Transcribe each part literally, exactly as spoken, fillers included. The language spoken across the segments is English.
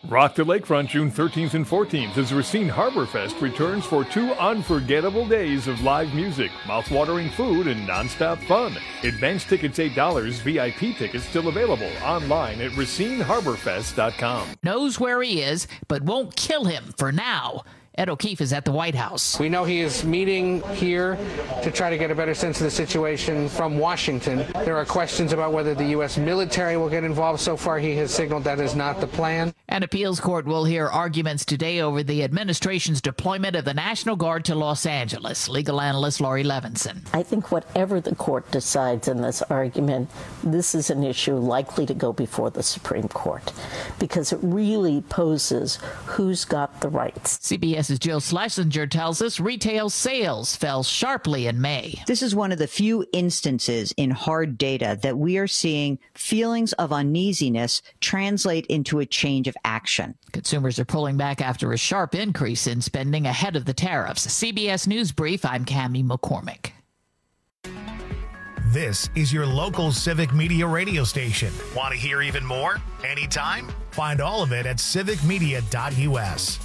Rock the Lakefront June thirteenth and fourteenth as Racine Harbor Fest returns for two unforgettable days of live music, mouth-watering food, and nonstop fun. Advance tickets eight dollars, V I P tickets still available online at racine harbor fest dot com. Knows where he is, but won't kill him for now. Ed O'Keefe is at the White House. We know he is meeting here to try to get a better sense of the situation from Washington. There are questions about whether the U S military will get involved. So far, he has signaled that is not the plan. An appeals court will hear arguments today over the administration's deployment of the National Guard to Los Angeles. Legal analyst Laurie Levinson. I think whatever the court decides in this argument, this is an issue likely to go before the Supreme Court because it really poses who's got the rights. C B S Jill Schlesinger tells us retail sales fell sharply in May. This is one of the few instances in hard data that we are seeing feelings of uneasiness translate into a change of action. Consumers are pulling back after a sharp increase in spending ahead of the tariffs. C B S News Brief, I'm Cammie McCormick. This is your local Civic Media radio station. Want to hear even more? Anytime? Find all of it at civic media dot U S.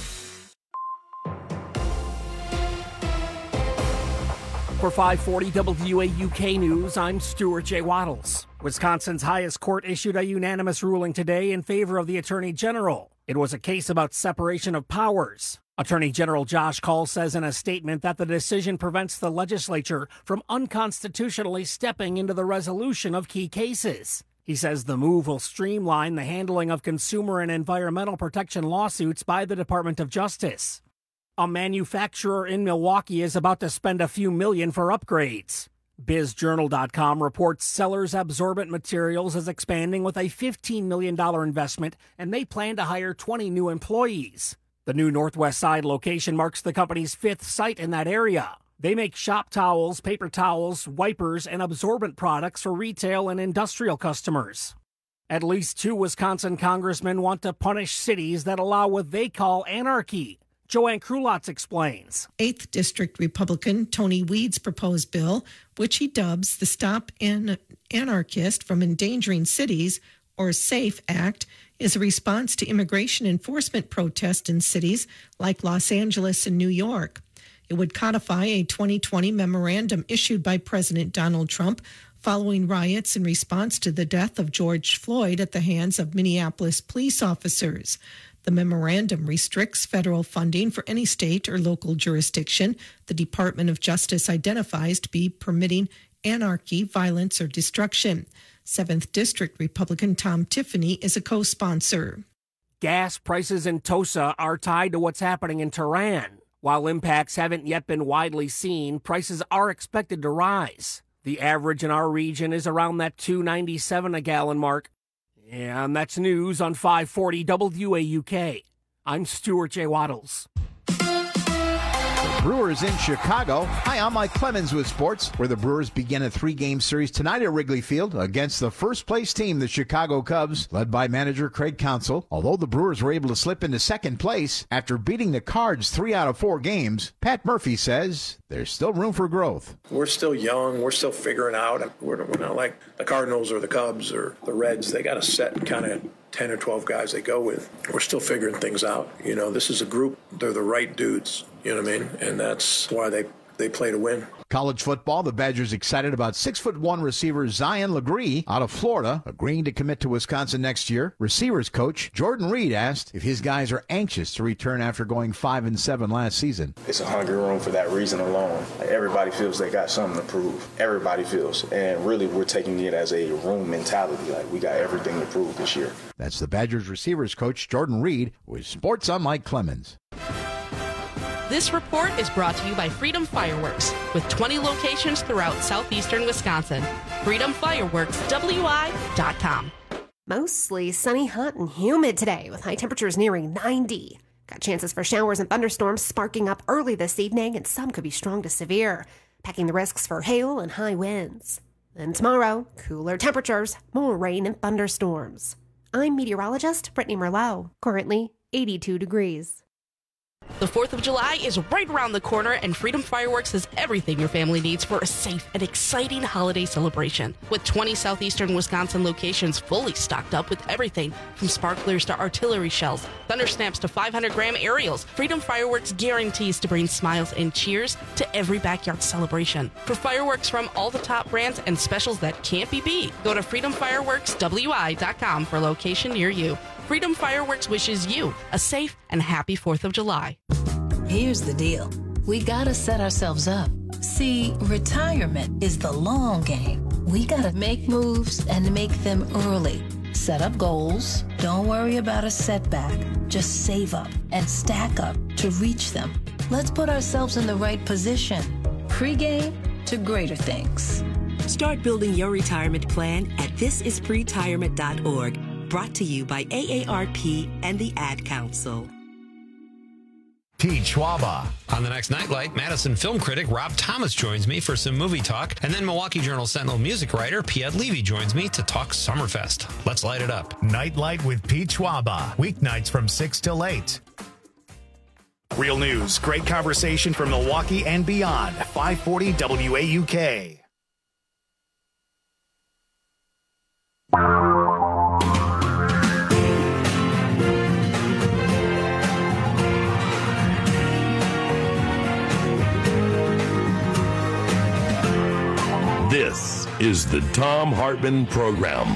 For five forty W A U K News, I'm Stuart J. Waddles. Wisconsin's highest court issued a unanimous ruling today in favor of the Attorney General. It was a case about separation of powers. Attorney General Josh Kaul says in a statement that the decision prevents the legislature from unconstitutionally stepping into the resolution of key cases. He says the move will streamline the handling of consumer and environmental protection lawsuits by the Department of Justice. A manufacturer in Milwaukee is about to spend a few million for upgrades. Biz Journal dot com reports Sellers Absorbent Materials is expanding with a fifteen million dollars investment, and they plan to hire twenty new employees. The new Northwest Side location marks the company's fifth site in that area. They make shop towels, paper towels, wipers, and absorbent products for retail and industrial customers. At least two Wisconsin congressmen want to punish cities that allow what they call anarchy. Joanne Krulotz explains. eighth District Republican Tony Weed's proposed bill, which he dubs the Stop An- Anarchist from Endangering Cities, or SAFE Act, is a response to immigration enforcement protests in cities like Los Angeles and New York. It would codify a twenty twenty memorandum issued by President Donald Trump following riots in response to the death of George Floyd at the hands of Minneapolis police officers. The memorandum restricts federal funding for any state or local jurisdiction the Department of Justice identifies to be permitting anarchy, violence, or destruction. seventh District Republican Tom Tiffany is a co-sponsor. Gas prices in Tosa are tied to what's happening in Tehran. While impacts haven't yet been widely seen, prices are expected to rise. The average in our region is around that two ninety-seven a gallon mark. And that's news on five forty W A U K. I'm Stuart J. Waddles. Brewers in Chicago. Hi, I'm Mike Clemens with sports, where the Brewers begin a three-game series tonight at Wrigley Field against the first-place team, the Chicago Cubs, led by manager Craig Counsell. Although the Brewers were able to slip into second place after beating the Cards three out of four games, Pat Murphy says there's still room for growth. We're still young. We're still figuring out. We're, we're not like the Cardinals or the Cubs or the Reds. They got a set kind of ten or twelve guys they go with. We're still figuring things out. You know, this is a group. They're the right dudes. You know what I mean? And that's why they, they play to win. College football, the Badgers excited about six foot one receiver Zion Legree out of Florida, agreeing to commit to Wisconsin next year. Receivers coach Jordan Reed asked if his guys are anxious to return after going five and seven last season. It's a hungry room for that reason alone. Like, everybody feels they got something to prove. Everybody feels. And really, we're taking it as a room mentality. Like, we got everything to prove this year. That's the Badgers receivers coach Jordan Reed with Sports on Mike Clemens. This report is brought to you by Freedom Fireworks, with twenty locations throughout southeastern Wisconsin. freedom fireworks w i dot com. Mostly sunny, hot, and humid today, with high temperatures nearing ninety. Got chances for showers and thunderstorms sparking up early this evening, and some could be strong to severe, packing the risks for hail and high winds. Then tomorrow, cooler temperatures, more rain and thunderstorms. I'm meteorologist Brittany Merlot, currently eighty-two degrees. The fourth of July is right around the corner, and Freedom Fireworks has everything your family needs for a safe and exciting holiday celebration. With twenty southeastern Wisconsin locations fully stocked up with everything from sparklers to artillery shells, thunder snaps to five hundred gram aerials, Freedom Fireworks guarantees to bring smiles and cheers to every backyard celebration. For fireworks from all the top brands and specials that can't be beat, go to freedom fireworks w i dot com for a location near you. Freedom Fireworks wishes you a safe and happy fourth of July. Here's the deal. We gotta set ourselves up. See, retirement is the long game. We gotta make moves and make them early. Set up goals. Don't worry about a setback. Just save up and stack up to reach them. Let's put ourselves in the right position. Pre-game to greater things. Start building your retirement plan at this is pretirement dot org. Brought to you by A A R P and the Ad Council. Pete Schwaba. On the next Nightlight, Madison film critic Rob Thomas joins me for some movie talk, and then Milwaukee Journal-Sentinel music writer Piet Levy joins me to talk Summerfest. Let's light it up. Nightlight with Pete Schwaba. Weeknights from six till eight. Real news, great conversation from Milwaukee and beyond. five forty W A U K. This is the Thom Hartmann Program.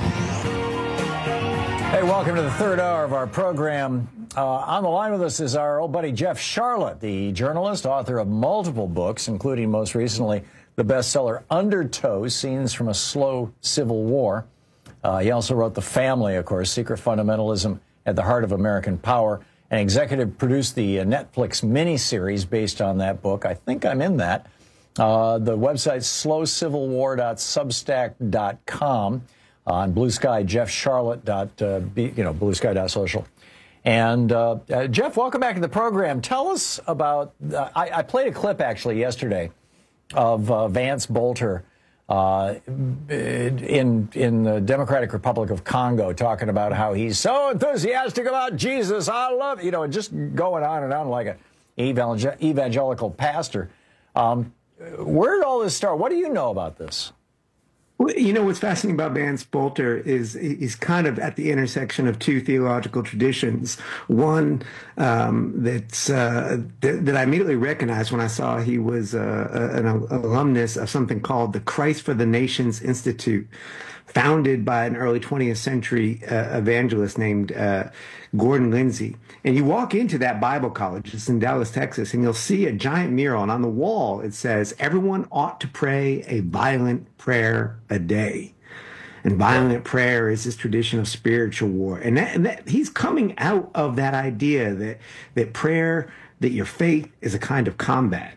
Hey, welcome to the third hour of our program. Uh, on the line with us is our old buddy Jeff Sharlet, the journalist, author of multiple books, including most recently the bestseller Undertow, Scenes from a Slow Civil War. Uh, he also wrote The Family, of course, Secret Fundamentalism at the Heart of American Power, and executive produced the uh, Netflix miniseries based on that book. I think I'm in that. Uh, the website slow civil war dot substack dot com. Uh, on Blue Sky, Jeff Sharlet. Uh, B, you know, blue sky dot social. And uh, uh, Jeff, welcome back to the program. Tell us about. Uh, I, I played a clip actually yesterday of uh, Vance Bolter uh, in in the Democratic Republic of Congo talking about how he's so enthusiastic about Jesus. I love it. You know, just going on and on like an evangel- evangelical pastor. Um, Where did all this start? What do you know about this? Well, you know, what's fascinating about Vance Bolter is he's kind of at the intersection of two theological traditions. One um, that's uh, th- that I immediately recognized when I saw he was uh, an alumnus of something called the Christ for the Nations Institute, founded by an early twentieth century uh, evangelist named uh, Gordon Lindsay. And you walk into that Bible college, it's in Dallas, Texas, and you'll see a giant mural. And on the wall, it says, everyone ought to pray a violent prayer a day. And violent prayer is this tradition of spiritual war. And, that, and that, he's coming out of that idea that, that prayer, that your faith is a kind of combat.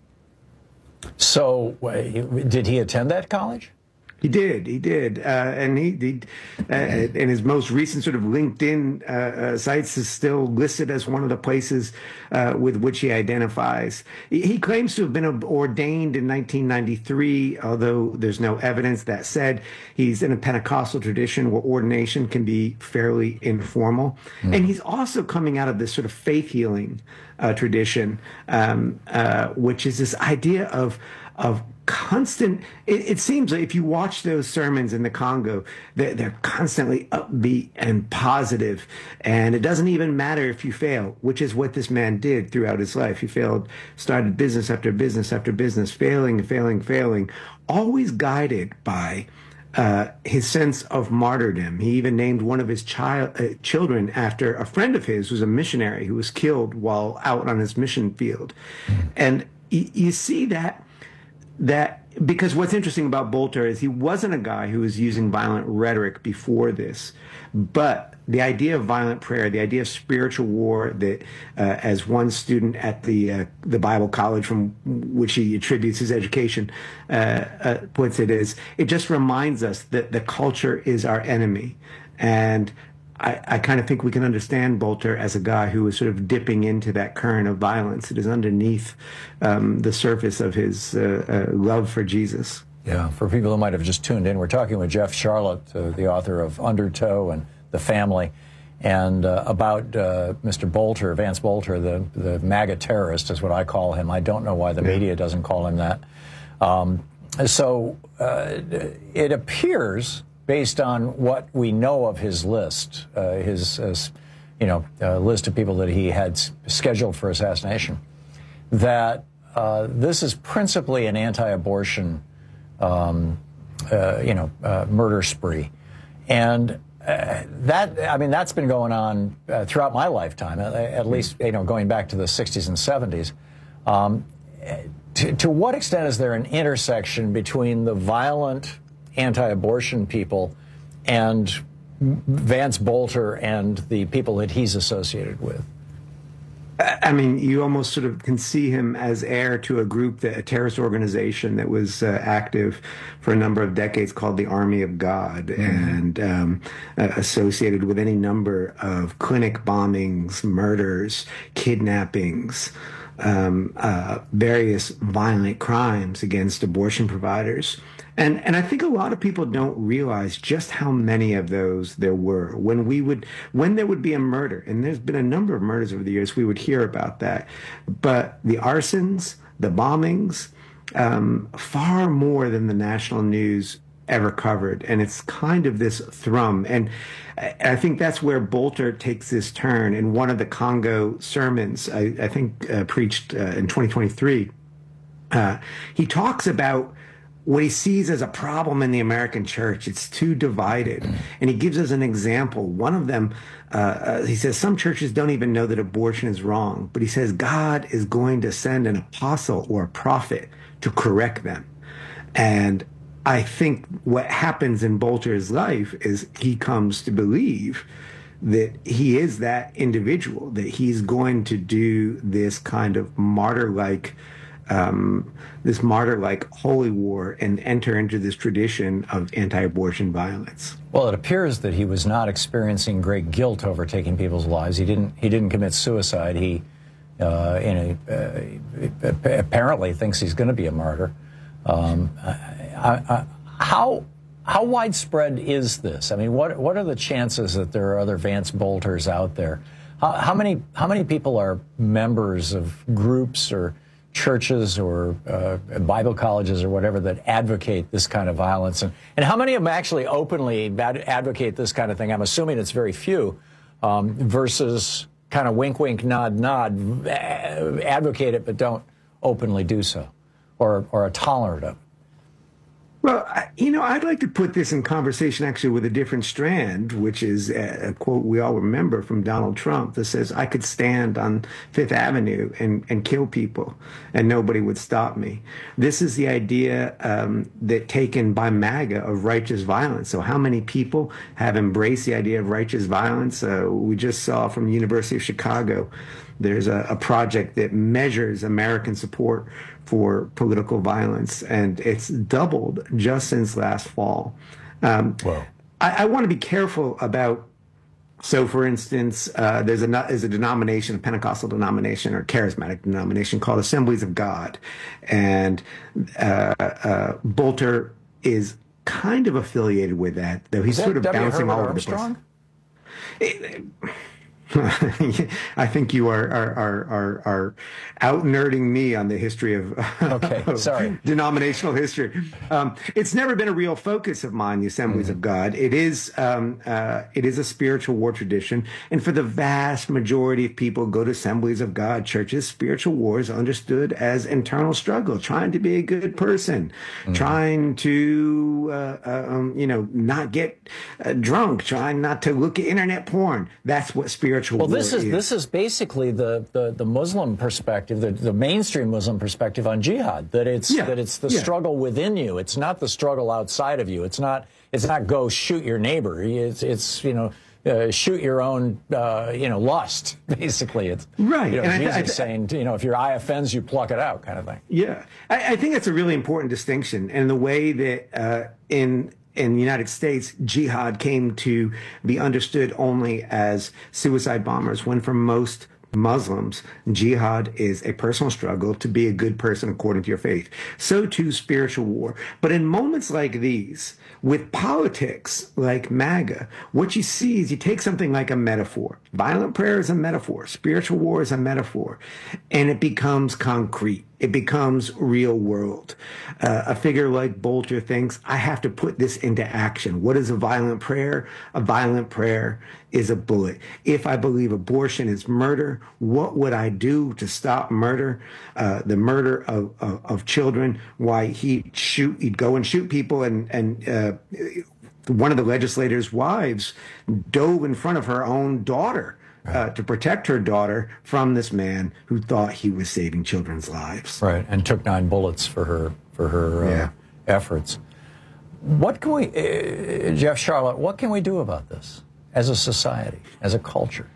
So did he attend that college? He did, he did, uh, and he, he uh, and his most recent sort of LinkedIn uh, uh, sites is still listed as one of the places uh, with which he identifies. He, he claims to have been ordained in nineteen ninety-three, although there's no evidence. That said, he's in a Pentecostal tradition where ordination can be fairly informal, mm. and he's also coming out of this sort of faith healing uh, tradition, um, uh, which is this idea of of constant, it, it seems like if you watch those sermons in the Congo, they're, they're constantly upbeat and positive, and it doesn't even matter if you fail, which is what this man did throughout his life. He failed, started business after business after business, failing, failing, failing, always guided by uh, his sense of martyrdom. He even named one of his child, uh, children after a friend of his who was a missionary who was killed while out on his mission field. And y- you see that That because what's interesting about Bolter is he wasn't a guy who was using violent rhetoric before this, but the idea of violent prayer, the idea of spiritual war, that uh, as one student at the uh, the Bible college from which he attributes his education uh, uh, puts it, is it just reminds us that the culture is our enemy. And I, I kind of think we can understand Bolter as a guy who was sort of dipping into that current of violence that is underneath um, the surface of his uh, uh, love for Jesus. Yeah, for people who might have just tuned in, we're talking with Jeff Sharlet, uh, the author of Undertow and The Family. and uh, about uh, Mister Bolter, Vance Bolter, the, the MAGA terrorist is what I call him. I don't know why the media doesn't call him that. Um, so uh, it appears, based on what we know of his list, uh, his, uh, you know, uh, list of people that he had scheduled for assassination, that uh, this is principally an anti-abortion, um, uh, you know, uh, murder spree. And uh, that, I mean, that's been going on uh, throughout my lifetime, at, at least, you know, going back to the sixties and seventies. Um, to, to what extent is there an intersection between the violent anti-abortion people and Vance Bolter and the people that he's associated with? I mean, you almost sort of can see him as heir to a group, that a terrorist organization that was uh, active for a number of decades called the Army of God, mm-hmm. and um, uh, associated with any number of clinic bombings, murders, kidnappings, um, uh, various violent crimes against abortion providers. And and I think a lot of people don't realize just how many of those there were. When we would, when there would be a murder, and there's been a number of murders over the years, we would hear about that. But the arsons, the bombings, um, far more than the national news ever covered. And it's kind of this thrum. And I think that's where Bolter takes this turn. In one of the Congo sermons, I, I think uh, preached uh, in twenty twenty-three, uh, he talks about what he sees as a problem in the American church. It's too divided. And he gives us an example. One of them, uh, uh, he says, some churches don't even know that abortion is wrong. But he says God is going to send an apostle or a prophet to correct them. And I think what happens in Bolter's life is he comes to believe that he is that individual, that he's going to do this kind of martyr-like Um, this martyr-like holy war and enter into this tradition of anti-abortion violence. Well, it appears that he was not experiencing great guilt over taking people's lives. He didn't. He didn't commit suicide. He, uh, in a, uh, apparently, thinks he's going to be a martyr. Um, I, I, how how widespread is this? I mean, what what are the chances that there are other Vance Bolters out there? How, how many how many people are members of groups or churches or uh, Bible colleges or whatever that advocate this kind of violence? And, and how many of them actually openly ad- advocate this kind of thing? I'm assuming it's very few, um, versus kind of wink, wink, nod, nod, advocate it but don't openly do so, or, or are tolerant of it. Well, I, you know, I'd like to put this in conversation actually with a different strand, which is a, a quote we all remember from Donald Trump that says, I could stand on Fifth Avenue and, and kill people and nobody would stop me. This is the idea um, that taken by MAGA of righteous violence. So how many people have embraced the idea of righteous violence? Uh, we just saw from the University of Chicago, there's a, a project that measures American support for political violence, and it's doubled just since last fall. Um, wow. I, I want to be careful about, so for instance, uh, there's, a, there's a denomination, a Pentecostal denomination or charismatic denomination called Assemblies of God, and uh, uh, Bolter is kind of affiliated with that, though he's sort of w. bouncing all over the place. It, I think you are are are are, are out nerding me on the history of, okay, of sorry. denominational history. Um, it's never been a real focus of mine, the Assemblies mm-hmm. of God. It is um, uh, it is a spiritual war tradition, and for the vast majority of people who go to Assemblies of God churches, spiritual war is understood as internal struggle, trying to be a good person, mm-hmm. trying to uh, uh, um, you know not get uh, drunk, trying not to look at internet porn. That's what spiritual well, war this is, is. This is basically the, the, the Muslim perspective, the, the mainstream Muslim perspective on jihad, that it's yeah. that it's the yeah. struggle within you. It's not the struggle outside of you. It's not it's not go shoot your neighbor. It's, it's you know, uh, shoot your own, uh, you know, lust, basically. It's, right. You know, and Jesus I, I, saying, you know, if your eye offends you, pluck it out kind of thing. Yeah. I, I think that's a really important distinction. And the way that uh, in... in the United States, jihad came to be understood only as suicide bombers, when for most Muslims, jihad is a personal struggle to be a good person according to your faith. So too spiritual war. But in moments like these, with politics like MAGA, what you see is you take something like a metaphor. Violent prayer is a metaphor. Spiritual war is a metaphor. And it becomes concrete. It becomes real world. Uh, a figure like Bolter thinks, I have to put this into action. What is a violent prayer? A violent prayer is a bullet. If I believe abortion is murder, what would I do to stop murder? Uh, the murder of, of, of children, why he'd shoot, he'd go and shoot people, and, and uh, one of the legislators' wives dove in front of her own daughter Uh, to protect her daughter from this man who thought he was saving children's lives. Right, and took nine bullets for her for her uh, yeah. efforts. What can we, uh, Jeff Sharlet? What can we do about this as a society, as a culture?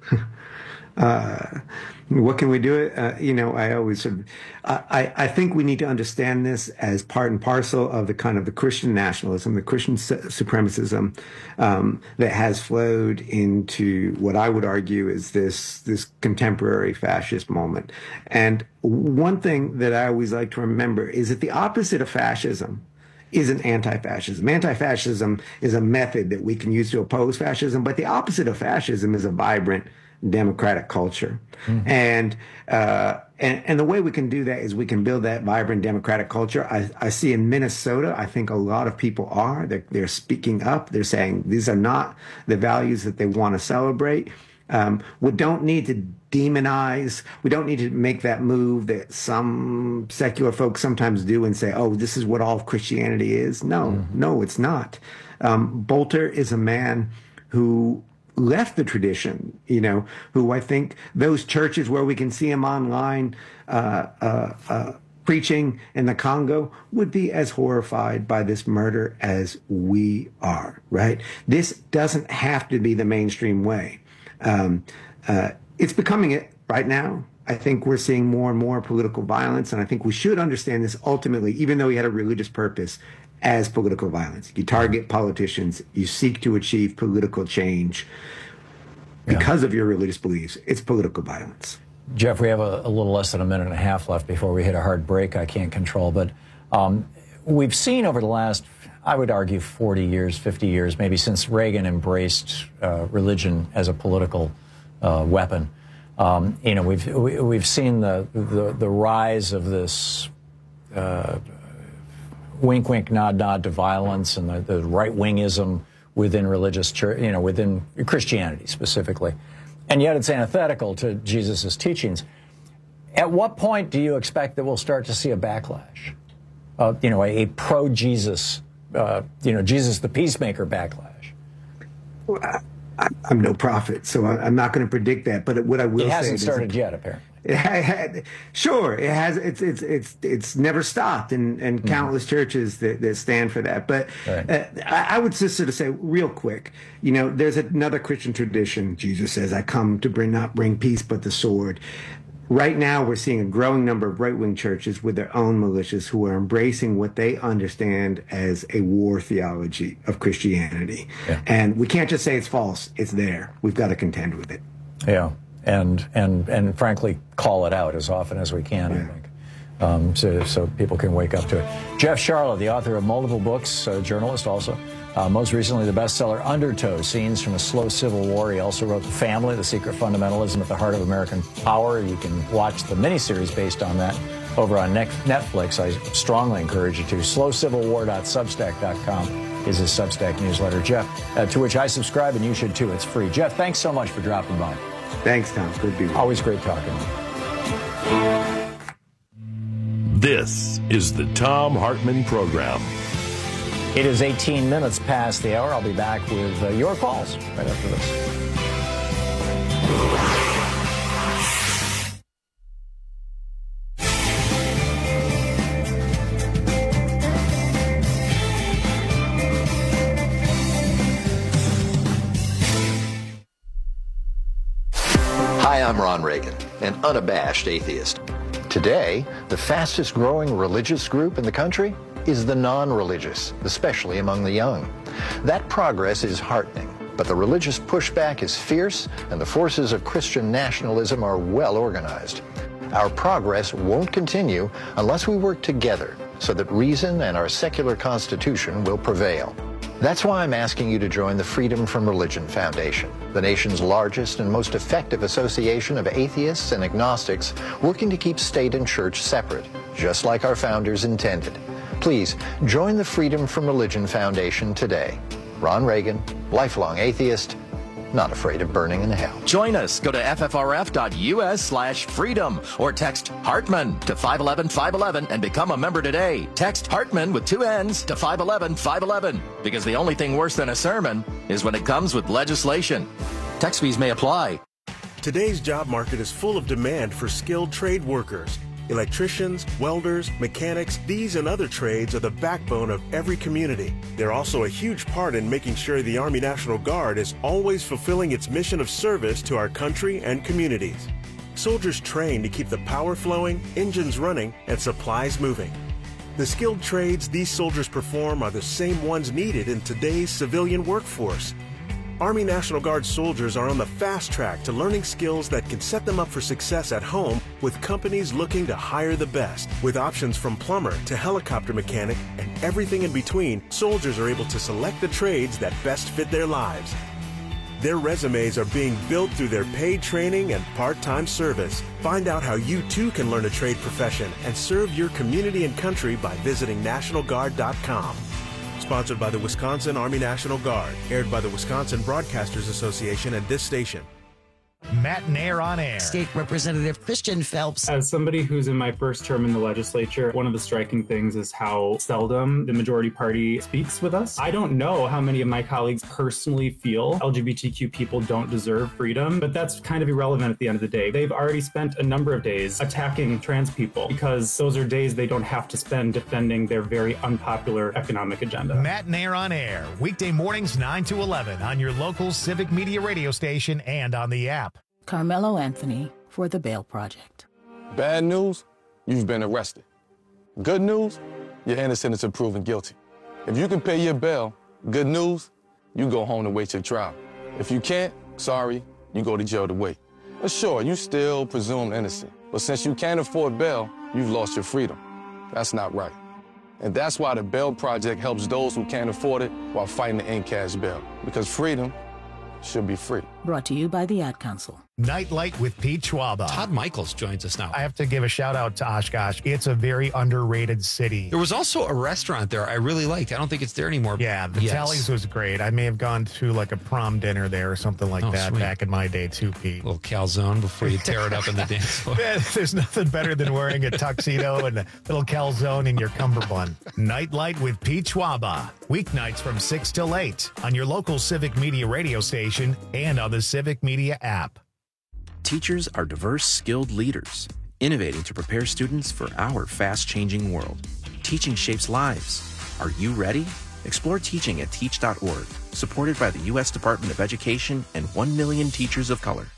Uh, what can we do? It? Uh, you know, I always sort of, I, I think we need to understand this as part and parcel of the kind of the Christian nationalism, the Christian su- supremacism um, that has flowed into what I would argue is this this contemporary fascist moment. And one thing that I always like to remember is that the opposite of fascism isn't anti-fascism. Anti-fascism is a method that we can use to oppose fascism, but the opposite of fascism is a vibrant democratic culture. Mm-hmm. And, uh, and and the way we can do that is we can build that vibrant democratic culture. I, I see in Minnesota, I think a lot of people are. They're, they're speaking up. They're saying these are not the values that they want to celebrate. Um, we don't need to demonize. We don't need to make that move that some secular folks sometimes do and say, oh, this is what all of Christianity is. No, mm-hmm. no, it's not. Um, Bolter is a man who left the tradition, you know, who I think those churches where we can see him online uh, uh, uh, preaching in the Congo would be as horrified by this murder as we are, right? This doesn't have to be the mainstream way. Um, uh, it's becoming it right now. I think we're seeing more and more political violence, and I think we should understand this ultimately, even though he had a religious purpose, as political violence. You target politicians, you seek to achieve political change because yeah. of your religious beliefs. It's political violence. Jeff, we have a, a little less than a minute and a half left before we hit a hard break I can't control, but um, we've seen over the last, I would argue, forty years, fifty years, maybe since Reagan embraced uh, religion as a political uh, weapon, um, you know, we've we, we've seen the, the, the rise of this uh, wink, wink, nod, nod to violence and the, the right-wingism within religious church, you know, within Christianity specifically. And yet it's antithetical to Jesus' teachings. At what point do you expect that we'll start to see a backlash? Uh, you know, a, a pro-Jesus, uh, you know, Jesus the peacemaker backlash? Well, I, I'm no prophet, so I, I'm not going to predict that. But what I will say it hasn't is started yet, apparently. It had, sure, it has. It's it's it's it's never stopped, and and countless mm-hmm. churches that, that stand for that. But right. uh, I, I would just sort of say real quick, you know, there's another Christian tradition. Jesus says, "I come to bring not bring peace, but the sword." Right now, we're seeing a growing number of right-wing churches with their own militias who are embracing what they understand as a war theology of Christianity, yeah. and we can't just say it's false. It's there. We've got to contend with it. Yeah. And, and and frankly, call it out as often as we can, yeah. I think, um, so, so people can wake up to it. Jeff Sharlet, the author of multiple books, a journalist also, uh, most recently the bestseller Undertow, Scenes from a Slow Civil War. He also wrote The Family, The Secret Fundamentalism at the Heart of American Power. You can watch the miniseries based on that over on Netflix. I strongly encourage you to. slow civil war dot substack dot com is his Substack newsletter, Jeff, uh, to which I subscribe, and you should too. It's free. Jeff, thanks so much for dropping by. Thanks, Tom. Good to be with you. Always great talking to you. This is the Thom Hartmann Program. It is eighteen minutes past the hour. I'll be back with uh, your calls right after this. Hi, I'm Ron Reagan, an unabashed atheist. Today, the fastest growing religious group in the country is the non-religious, especially among the young. That progress is heartening, But the religious pushback is fierce, and the forces of Christian nationalism are well organized. Our progress won't continue unless we work together so that reason and our secular constitution will prevail. That's why I'm asking you to join the Freedom from Religion Foundation, the nation's largest and most effective association of atheists and agnostics working to keep state and church separate, just like our founders intended. Please join the Freedom from Religion Foundation today. Ron Reagan, lifelong atheist, not afraid of burning in hell. Join us. Go to ffrf.us slash freedom or text Hartman to five one one five one one and become a member today. Text Hartman with two N's to five one one five one one because the only thing worse than a sermon is when it comes with legislation. Text fees may apply. Today's job market is full of demand for skilled trade workers. Electricians, welders, mechanics, these and other trades are the backbone of every community. They're also a huge part in making sure the Army National Guard is always fulfilling its mission of service to our country and communities. Soldiers train to keep the power flowing, engines running, and supplies moving. The skilled trades these soldiers perform are the same ones needed in today's civilian workforce. Army National Guard soldiers are on the fast track to learning skills that can set them up for success at home with companies looking to hire the best. With options from plumber to helicopter mechanic and everything in between, soldiers are able to select the trades that best fit their lives. Their resumes are being built through their paid training and part-time service. Find out how you too can learn a trade profession and serve your community and country by visiting National Guard dot com. Sponsored by the Wisconsin Army National Guard. Aired by the Wisconsin Broadcasters Association and this station. Matt Nair on air. State Representative Christian Phelps. As somebody who's in my first term in the legislature, one of the striking things is how seldom the majority party speaks with us. I don't know how many of my colleagues personally feel L G B T Q people don't deserve freedom, but that's kind of irrelevant at the end of the day. They've already spent a number of days attacking trans people because those are days they don't have to spend defending their very unpopular economic agenda. Matt Nair on air, weekday mornings nine to eleven on your local civic media radio station and on the app. Carmelo Anthony for the Bail Project. Bad news, you've been arrested. Good news, you're innocent until proven guilty. If you can pay your bail, good news, you go home to wait your trial. If you can't, sorry, you go to jail to wait. But sure, you still presumed innocent. But since you can't afford bail, you've lost your freedom. That's not right. And that's why the Bail Project helps those who can't afford it while fighting to end cash bail. Because freedom should be free. Brought to you by the Ad Council. Nightlight with Pete Schwaba. Todd Michaels joins us now. I have to give a shout out to Oshkosh. It's a very underrated city. There was also a restaurant there I really liked. I don't think it's there anymore. Yeah, the yes. Tallies was great. I may have gone to like a prom dinner there or something like oh, that sweet. back in my day too, Pete. A little calzone before you tear it up in the dance floor. Yeah, there's nothing better than wearing a tuxedo and a little calzone in your cummerbund. Nightlight with Pete Schwaba. Weeknights from six till eight on your local Civic Media radio station and on the Civic Media app. Teachers are diverse, skilled leaders, innovating to prepare students for our fast-changing world. Teaching shapes lives. Are you ready? Explore teaching at teach dot org, supported by the U S Department of Education and one million teachers of color.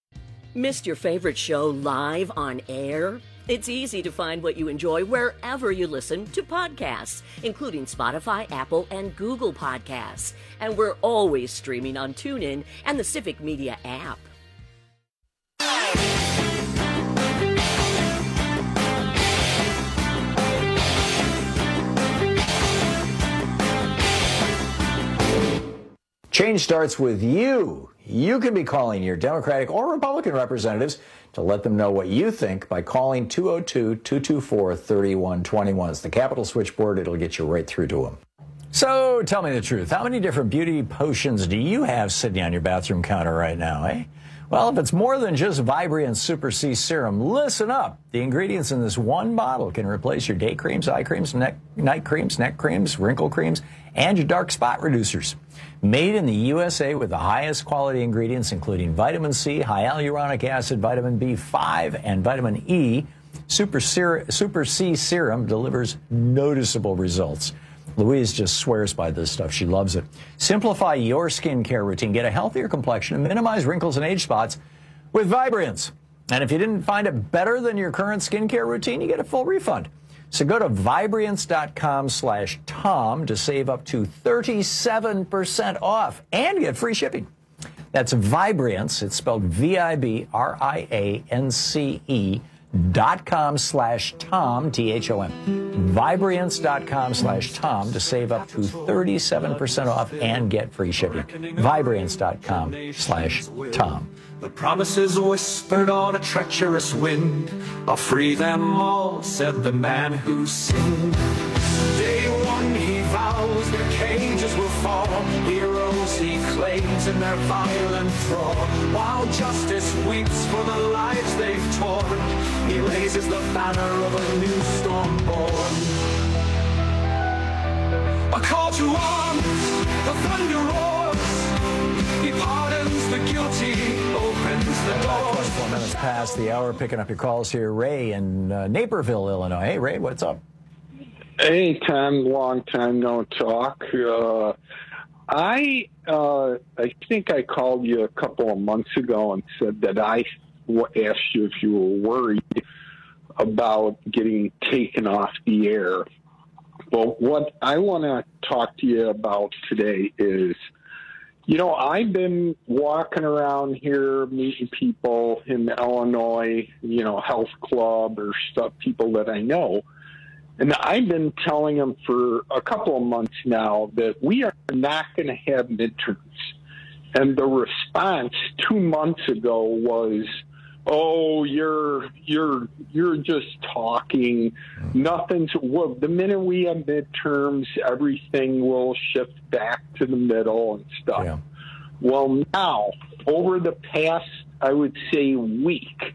Missed your favorite show live on air? It's easy to find what you enjoy wherever you listen to podcasts, including Spotify, Apple, and Google Podcasts. And we're always streaming on TuneIn and the Civic Media app. Change starts with you. You can be calling your Democratic or Republican representatives to let them know what you think by calling two oh two, two two four, three one two one. It's the Capitol switchboard. It'll get you right through to them. So tell me the truth. How many different beauty potions do you have sitting on your bathroom counter right now, eh? Well, if it's more than just Vibrant Super C Serum, listen up. The ingredients in this one bottle can replace your day creams, eye creams, neck, night creams, neck creams, wrinkle creams, and your dark spot reducers. Made in the U S A with the highest quality ingredients, including vitamin C, hyaluronic acid, vitamin B five, and vitamin E, Super, Ser- Super C Serum delivers noticeable results. Louise just swears by this stuff. She loves it. Simplify your skincare routine. Get a healthier complexion and minimize wrinkles and age spots with Vibrance. And if you didn't find it better than your current skincare routine, you get a full refund. So go to Vibriance.com slash Tom to save up to thirty-seven percent off and get free shipping. That's Vibriance. It's spelled V I B R I A N C E dot com slash Tom, T H O M. Vibriance.com slash Tom to save up to thirty-seven percent off and get free shipping. Vibriance.com slash Tom. The promises whispered on a treacherous wind. I'll free them all, said the man who sinned. Day one he vows their cages will fall. Heroes he claims in their violent thrall. While justice weeps for the lives they've torn, he raises the banner of a new storm born. A call to arms, the thunder roars. He pardons the guilty, opens the doors. twenty-four minutes past the hour, picking up your calls here. Ray in uh, Naperville, Illinois. Hey, Ray, what's up? Hey, Tom, long time no talk. Uh, I uh, I think I called you a couple of months ago and said that I asked you if you were worried about getting taken off the air. Well, what I want to talk to you about today is, you know, I've been walking around here meeting people in Illinois, you know, health club or stuff, people that I know. And I've been telling them for a couple of months now that we are not going to have midterms. And the response two months ago was, oh, you're you're you're just talking. Nothing's well, the minute we have midterms, everything will shift back to the middle and stuff. Yeah. Well, now, over the past, I would say, week,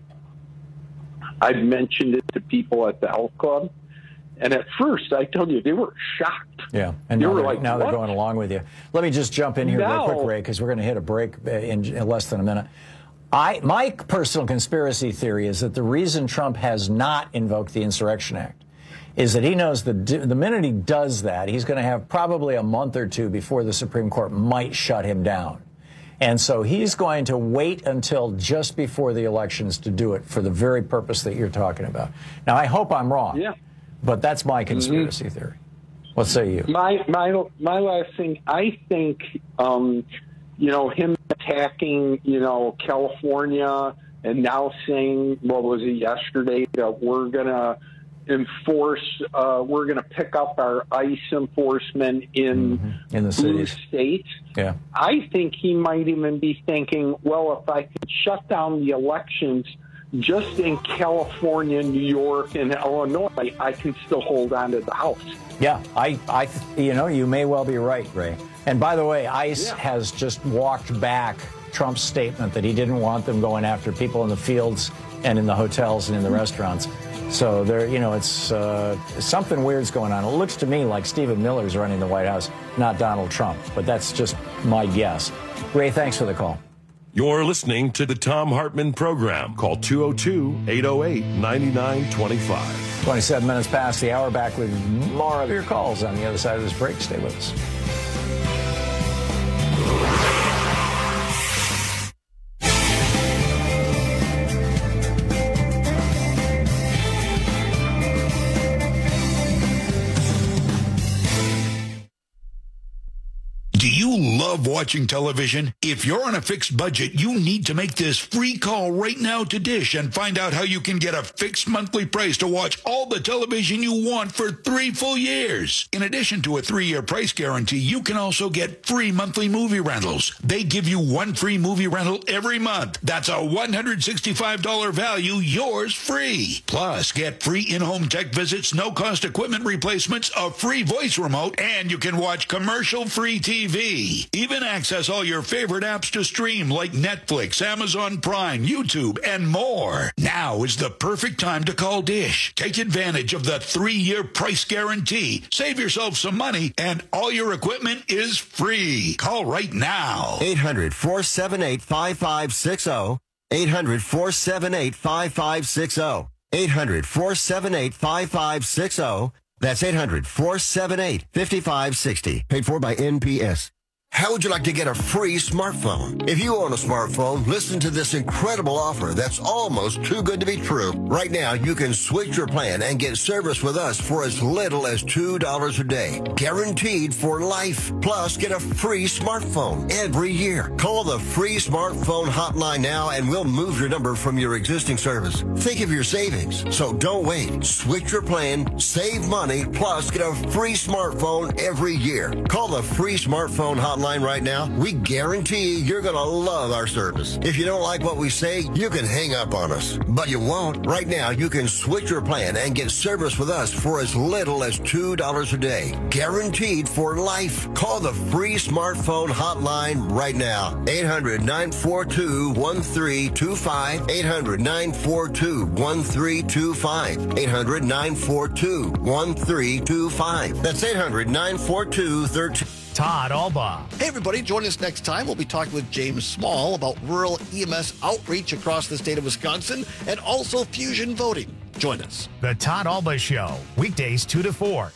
I've mentioned it to people at the health club. And at first, I told you, they were shocked. Yeah, and they now, were they're, like, now they're going along with you. Let me just jump in here now, real quick, Ray, because we're going to hit a break in, in less than a minute. I, my personal conspiracy theory is that the reason Trump has not invoked the Insurrection Act is that he knows that the minute he does that, he's going to have probably a month or two before the Supreme Court might shut him down. And so he's going to wait until just before the elections to do it for the very purpose that you're talking about. Now, I hope I'm wrong. Yeah. But that's my conspiracy mm-hmm. theory. What say you? My my my last thing, I think, um, you know, him attacking, you know, California and now saying, what was it yesterday, that we're going to enforce, uh, we're going to pick up our ICE enforcement in, mm-hmm. in the blue cities. states. Yeah. I think he might even be thinking, well, if I could shut down the elections just in California, New York, and Illinois, I can still hold on to the House. Yeah, I, I, you know, you may well be right, Ray. And by the way, ICE yeah. has just walked back Trump's statement that he didn't want them going after people in the fields and in the hotels and in the restaurants. So there, you know, it's uh, something weird's going on. It looks to me like Stephen Miller's running the White House, not Donald Trump. But that's just my guess. Ray, thanks for the call. You're listening to the Thom Hartmann Program. Call two oh two, eight oh eight, nine nine two five. twenty-seven minutes past the hour, back with more of your calls on the other side of this break. Stay with us. Love watching television? If you're on a fixed budget, you need to make this free call right now to Dish and find out how you can get a fixed monthly price to watch all the television you want for three full years. In addition to a three-year price guarantee, you can also get free monthly movie rentals. They give you one free movie rental every month. That's a one hundred sixty-five dollars value, yours free. Plus, get free in-home tech visits, no-cost equipment replacements, a free voice remote, and you can watch commercial-free T V. Even access all your favorite apps to stream like Netflix, Amazon Prime, YouTube, and more. Now is the perfect time to call Dish. Take advantage of the three-year price guarantee. Save yourself some money, and all your equipment is free. Call right now. eight hundred, four seven eight, five five six zero. eight hundred, four seven eight, five five six zero. eight hundred, four seven eight, five five six zero. That's eight hundred, four seven eight, five five six zero. Paid for by N P S. How would you like to get a free smartphone? If you own a smartphone, listen to this incredible offer that's almost too good to be true. Right now, you can switch your plan and get service with us for as little as two dollars a day. Guaranteed for life. Plus, get a free smartphone every year. Call the free smartphone hotline now and we'll move your number from your existing service. Think of your savings. So don't wait. Switch your plan, save money, plus get a free smartphone every year. Call the free smartphone hotline right now. We guarantee you're going to love our service. If you don't like what we say, you can hang up on us. But you won't. Right now, you can switch your plan and get service with us for as little as two dollars a day. Guaranteed for life. Call the free smartphone hotline right now. eight hundred, nine four two, one three two five. eight hundred, nine four two, one three two five. eight hundred, nine four two, one three two five. That's eight hundred, nine four two, one three two five. Todd Alba. Hey, everybody. Join us next time. We'll be talking with James Small about rural E M S outreach across the state of Wisconsin and also fusion voting. Join us. The Todd Alba Show, weekdays two to four.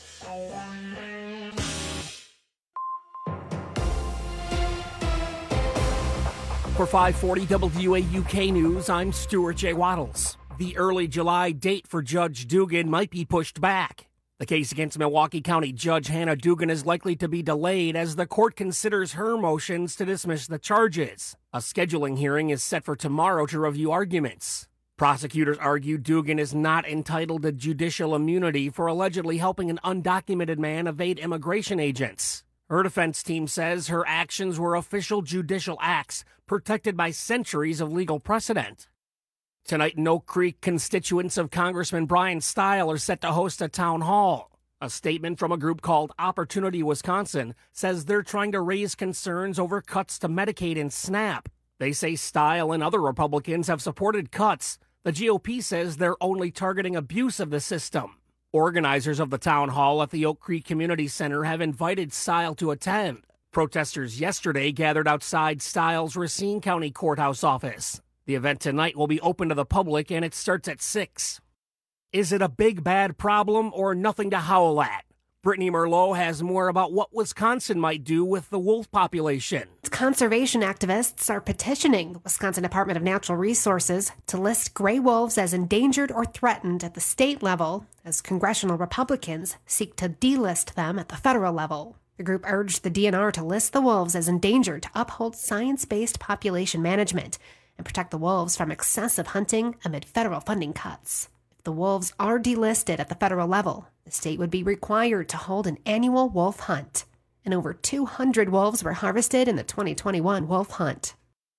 For five forty W A U K News, I'm Stuart J. Waddles. The early July date for Judge Dugan might be pushed back. The case against Milwaukee County Judge Hannah Dugan is likely to be delayed as the court considers her motions to dismiss the charges. A scheduling hearing is set for tomorrow to review arguments. Prosecutors argue Dugan is not entitled to judicial immunity for allegedly helping an undocumented man evade immigration agents. Her defense team says her actions were official judicial acts protected by centuries of legal precedent. Tonight in Oak Creek, constituents of Congressman Brian Stile are set to host a town hall. A statement from a group called Opportunity Wisconsin says they're trying to raise concerns over cuts to Medicaid and SNAP. They say Stile and other Republicans have supported cuts. The G O P says they're only targeting abuse of the system. Organizers of the town hall at the Oak Creek Community Center have invited Stile to attend. Protesters yesterday gathered outside Stile's Racine County Courthouse office. The event tonight will be open to the public and it starts at six. Is it a big bad problem or nothing to howl at? Brittany Merlot has more about what Wisconsin might do with the wolf population. Conservation activists are petitioning the Wisconsin Department of Natural Resources to list gray wolves as endangered or threatened at the state level, as congressional Republicans seek to delist them at the federal level. The group urged the D N R to list the wolves as endangered to uphold science-based population management and protect the wolves from excessive hunting amid federal funding cuts. If the wolves are delisted at the federal level, the state would be required to hold an annual wolf hunt. And over two hundred wolves were harvested in the twenty twenty-one wolf hunt.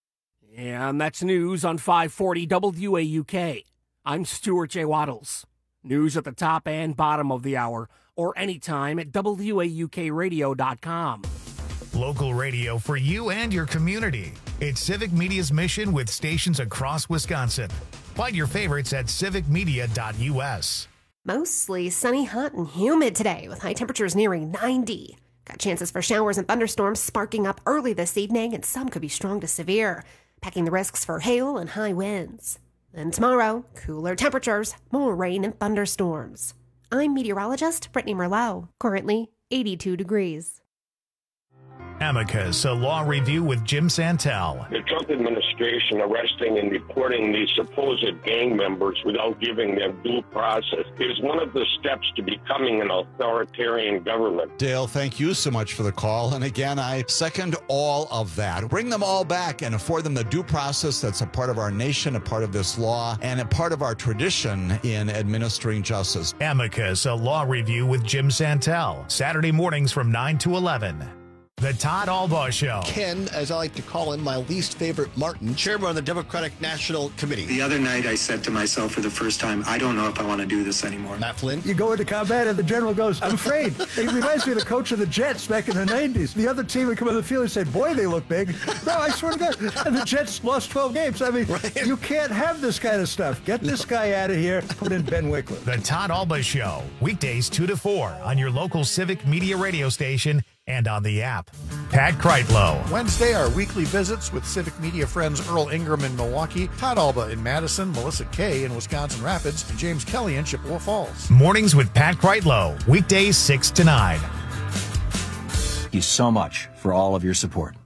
And that's news on five forty W A U K. I'm Stuart J. Waddles. News at the top and bottom of the hour, or anytime at W A U K radio dot com. Local radio for you and your community. It's Civic Media's mission with stations across Wisconsin. Find your favorites at civic media dot U S. Mostly sunny, hot, and humid today with high temperatures nearing ninety. Got chances for showers and thunderstorms sparking up early this evening, and some could be strong to severe, packing the risks for hail and high winds. Then tomorrow, cooler temperatures, more rain and thunderstorms. I'm meteorologist Brittany Merlot, currently eighty-two degrees. Amicus, a law review with Jim Santel. The Trump administration arresting and deporting these supposed gang members without giving them due process is one of the steps to becoming an authoritarian government. Dale, thank you so much for the call. And again, I second all of that. Bring them all back and afford them the due process that's a part of our nation, a part of this law, and a part of our tradition in administering justice. Amicus, a law review with Jim Santel. Saturday mornings from nine to eleven. The Todd Alba Show. Ken, as I like to call him, my least favorite Martin, chairman of the Democratic National Committee. The other night I said to myself for the first time, I don't know if I want to do this anymore. Matt Flynn. You go into combat and the general goes, I'm afraid. It reminds me of the coach of the Jets back in the nineties. The other team would come on the field and say, boy, they look big. No, I swear to God. And the Jets lost twelve games. I mean, right. You can't have this kind of stuff. Get this no. guy out of here. Put in Ben Wickler. The Todd Alba Show. Weekdays two to four on your local Civic Media radio station and on the app. Pat Kreitlow. Wednesday, our weekly visits with Civic Media friends Earl Ingram in Milwaukee, Todd Alba in Madison, Melissa Kay in Wisconsin Rapids, and James Kelly in Chippewa Falls. Mornings with Pat Kreitlow. Weekdays six to nine. you so much for all of your support.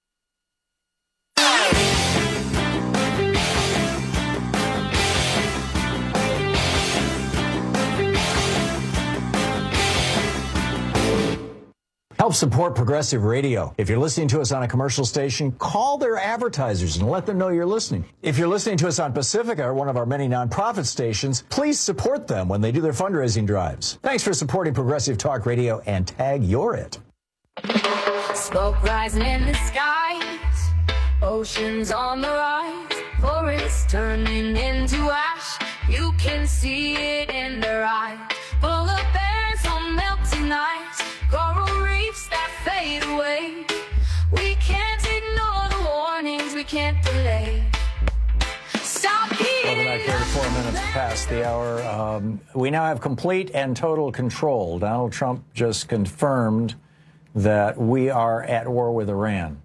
Help support Progressive Radio. If you're listening to us on a commercial station, call their advertisers and let them know you're listening. If you're listening to us on Pacifica, or one of our many nonprofit stations, please support them when they do their fundraising drives. Thanks for supporting Progressive Talk Radio, and tag you're it. Smoke rising in the skies, oceans on the rise, forests turning into ash. You can see it in their eyes. Polar bears on melting ice, coral reefs that fade away. We can't ignore the warnings, we can't delay. Stop Welcome heating back, thirty-four minutes past the hour. Um, we now have complete and total control. Donald Trump just confirmed that we are at war with Iran.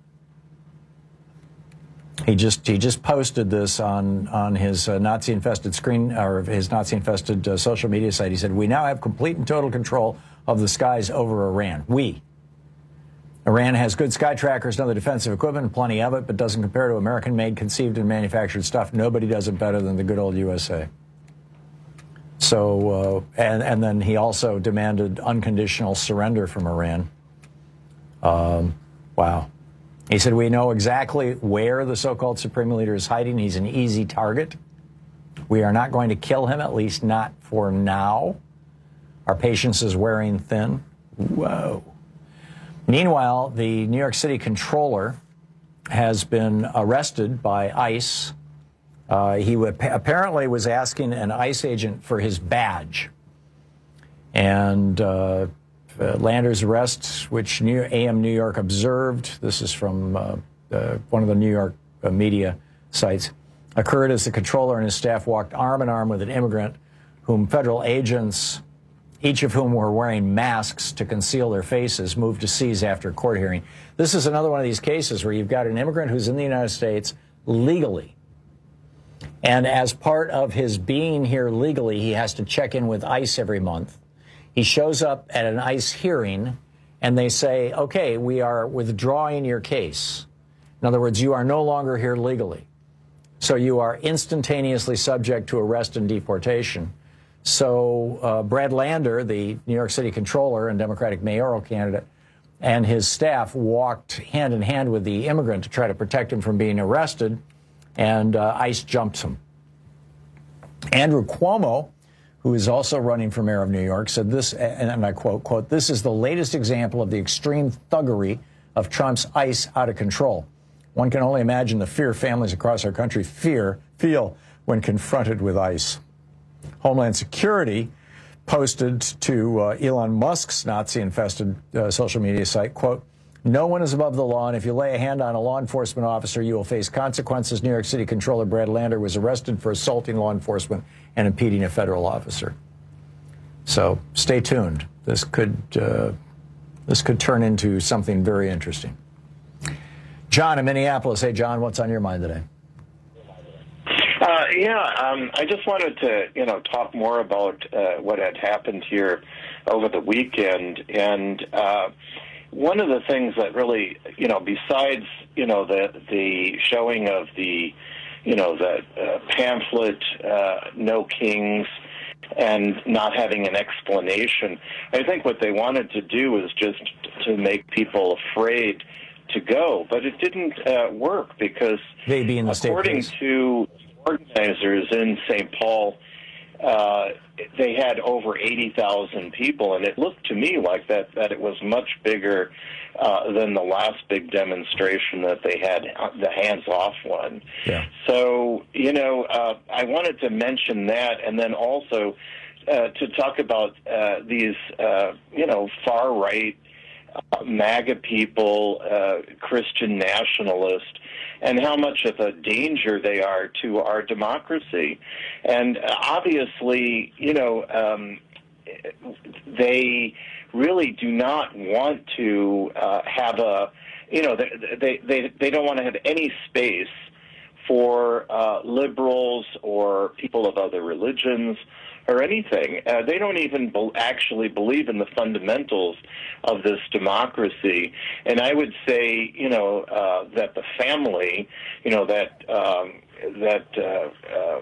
He just he just posted this on on his uh, Nazi-infested screen or his Nazi-infested uh, social media site. He said, "We now have complete and total control of the skies over Iran." We. Iran has good sky trackers and other defensive equipment, plenty of it, but doesn't compare to American-made, conceived, and manufactured stuff. Nobody does it better than the good old U S A. So, uh, and and then he also demanded unconditional surrender from Iran. Um, wow. He said, "We know exactly where the so-called supreme leader is hiding. He's an easy target. We are not going to kill him, at least not for now. Our patience is wearing thin." Whoa. Meanwhile, the New York City controller has been arrested by ICE. Uh, he w- apparently was asking an ICE agent for his badge. And uh, uh, Lander's arrest, which New- A M New York observed, this is from uh, uh, one of the New York uh, media sites, occurred as the controller and his staff walked arm in arm with an immigrant whom federal agents, each of whom were wearing masks to conceal their faces, moved to seize after a court hearing. This is another one of these cases where you've got an immigrant who's in the United States legally. And as part of his being here legally, he has to check in with ICE every month. He shows up at an ICE hearing, and they say, "Okay, we are withdrawing your case." In other words, you are no longer here legally. So you are instantaneously subject to arrest and deportation. So uh, Brad Lander, the New York City controller and Democratic mayoral candidate, and his staff walked hand in hand with the immigrant to try to protect him from being arrested, and uh, ICE jumped him. Andrew Cuomo, who is also running for mayor of New York, said this, and I quote, quote, "This is the latest example of the extreme thuggery of Trump's ICE out of control. One can only imagine the fear families across our country fear feel when confronted with ICE." Homeland Security posted to uh, Elon Musk's Nazi-infested uh, social media site, quote, "No one is above the law, and if you lay a hand on a law enforcement officer, you will face consequences. New York City Controller Brad Lander was arrested for assaulting law enforcement and impeding a federal officer." So stay tuned. This could uh, this could turn into something very interesting. John in Minneapolis. Hey, John, what's on your mind today? Uh, yeah, um, I just wanted to, you know, talk more about uh, what had happened here over the weekend. And uh, one of the things that really, you know, besides, you know, the the showing of the, you know, the uh, pamphlet, uh, No Kings, and not having an explanation, I think what they wanted to do was just to make people afraid to go. But it didn't uh, work because, they being the according state to organizers in Saint Paul, uh, they had over eighty thousand people, and it looked to me like that, that it was much bigger uh, than the last big demonstration that they had, the hands-off one. Yeah. So, you know, uh, I wanted to mention that, and then also uh, to talk about uh, these, uh, you know, far-right uh, MAGA people, uh, Christian nationalists, and how much of a danger they are to our democracy. And obviously, you know, um, they really do not want to uh, have a, you know, they, they, they, they don't want to have any space for uh, liberals or people of other religions or anything. Uh, they don't even be- actually believe in the fundamentals of this democracy. And I would say, you know, uh, that the family, you know, that um, that uh, uh,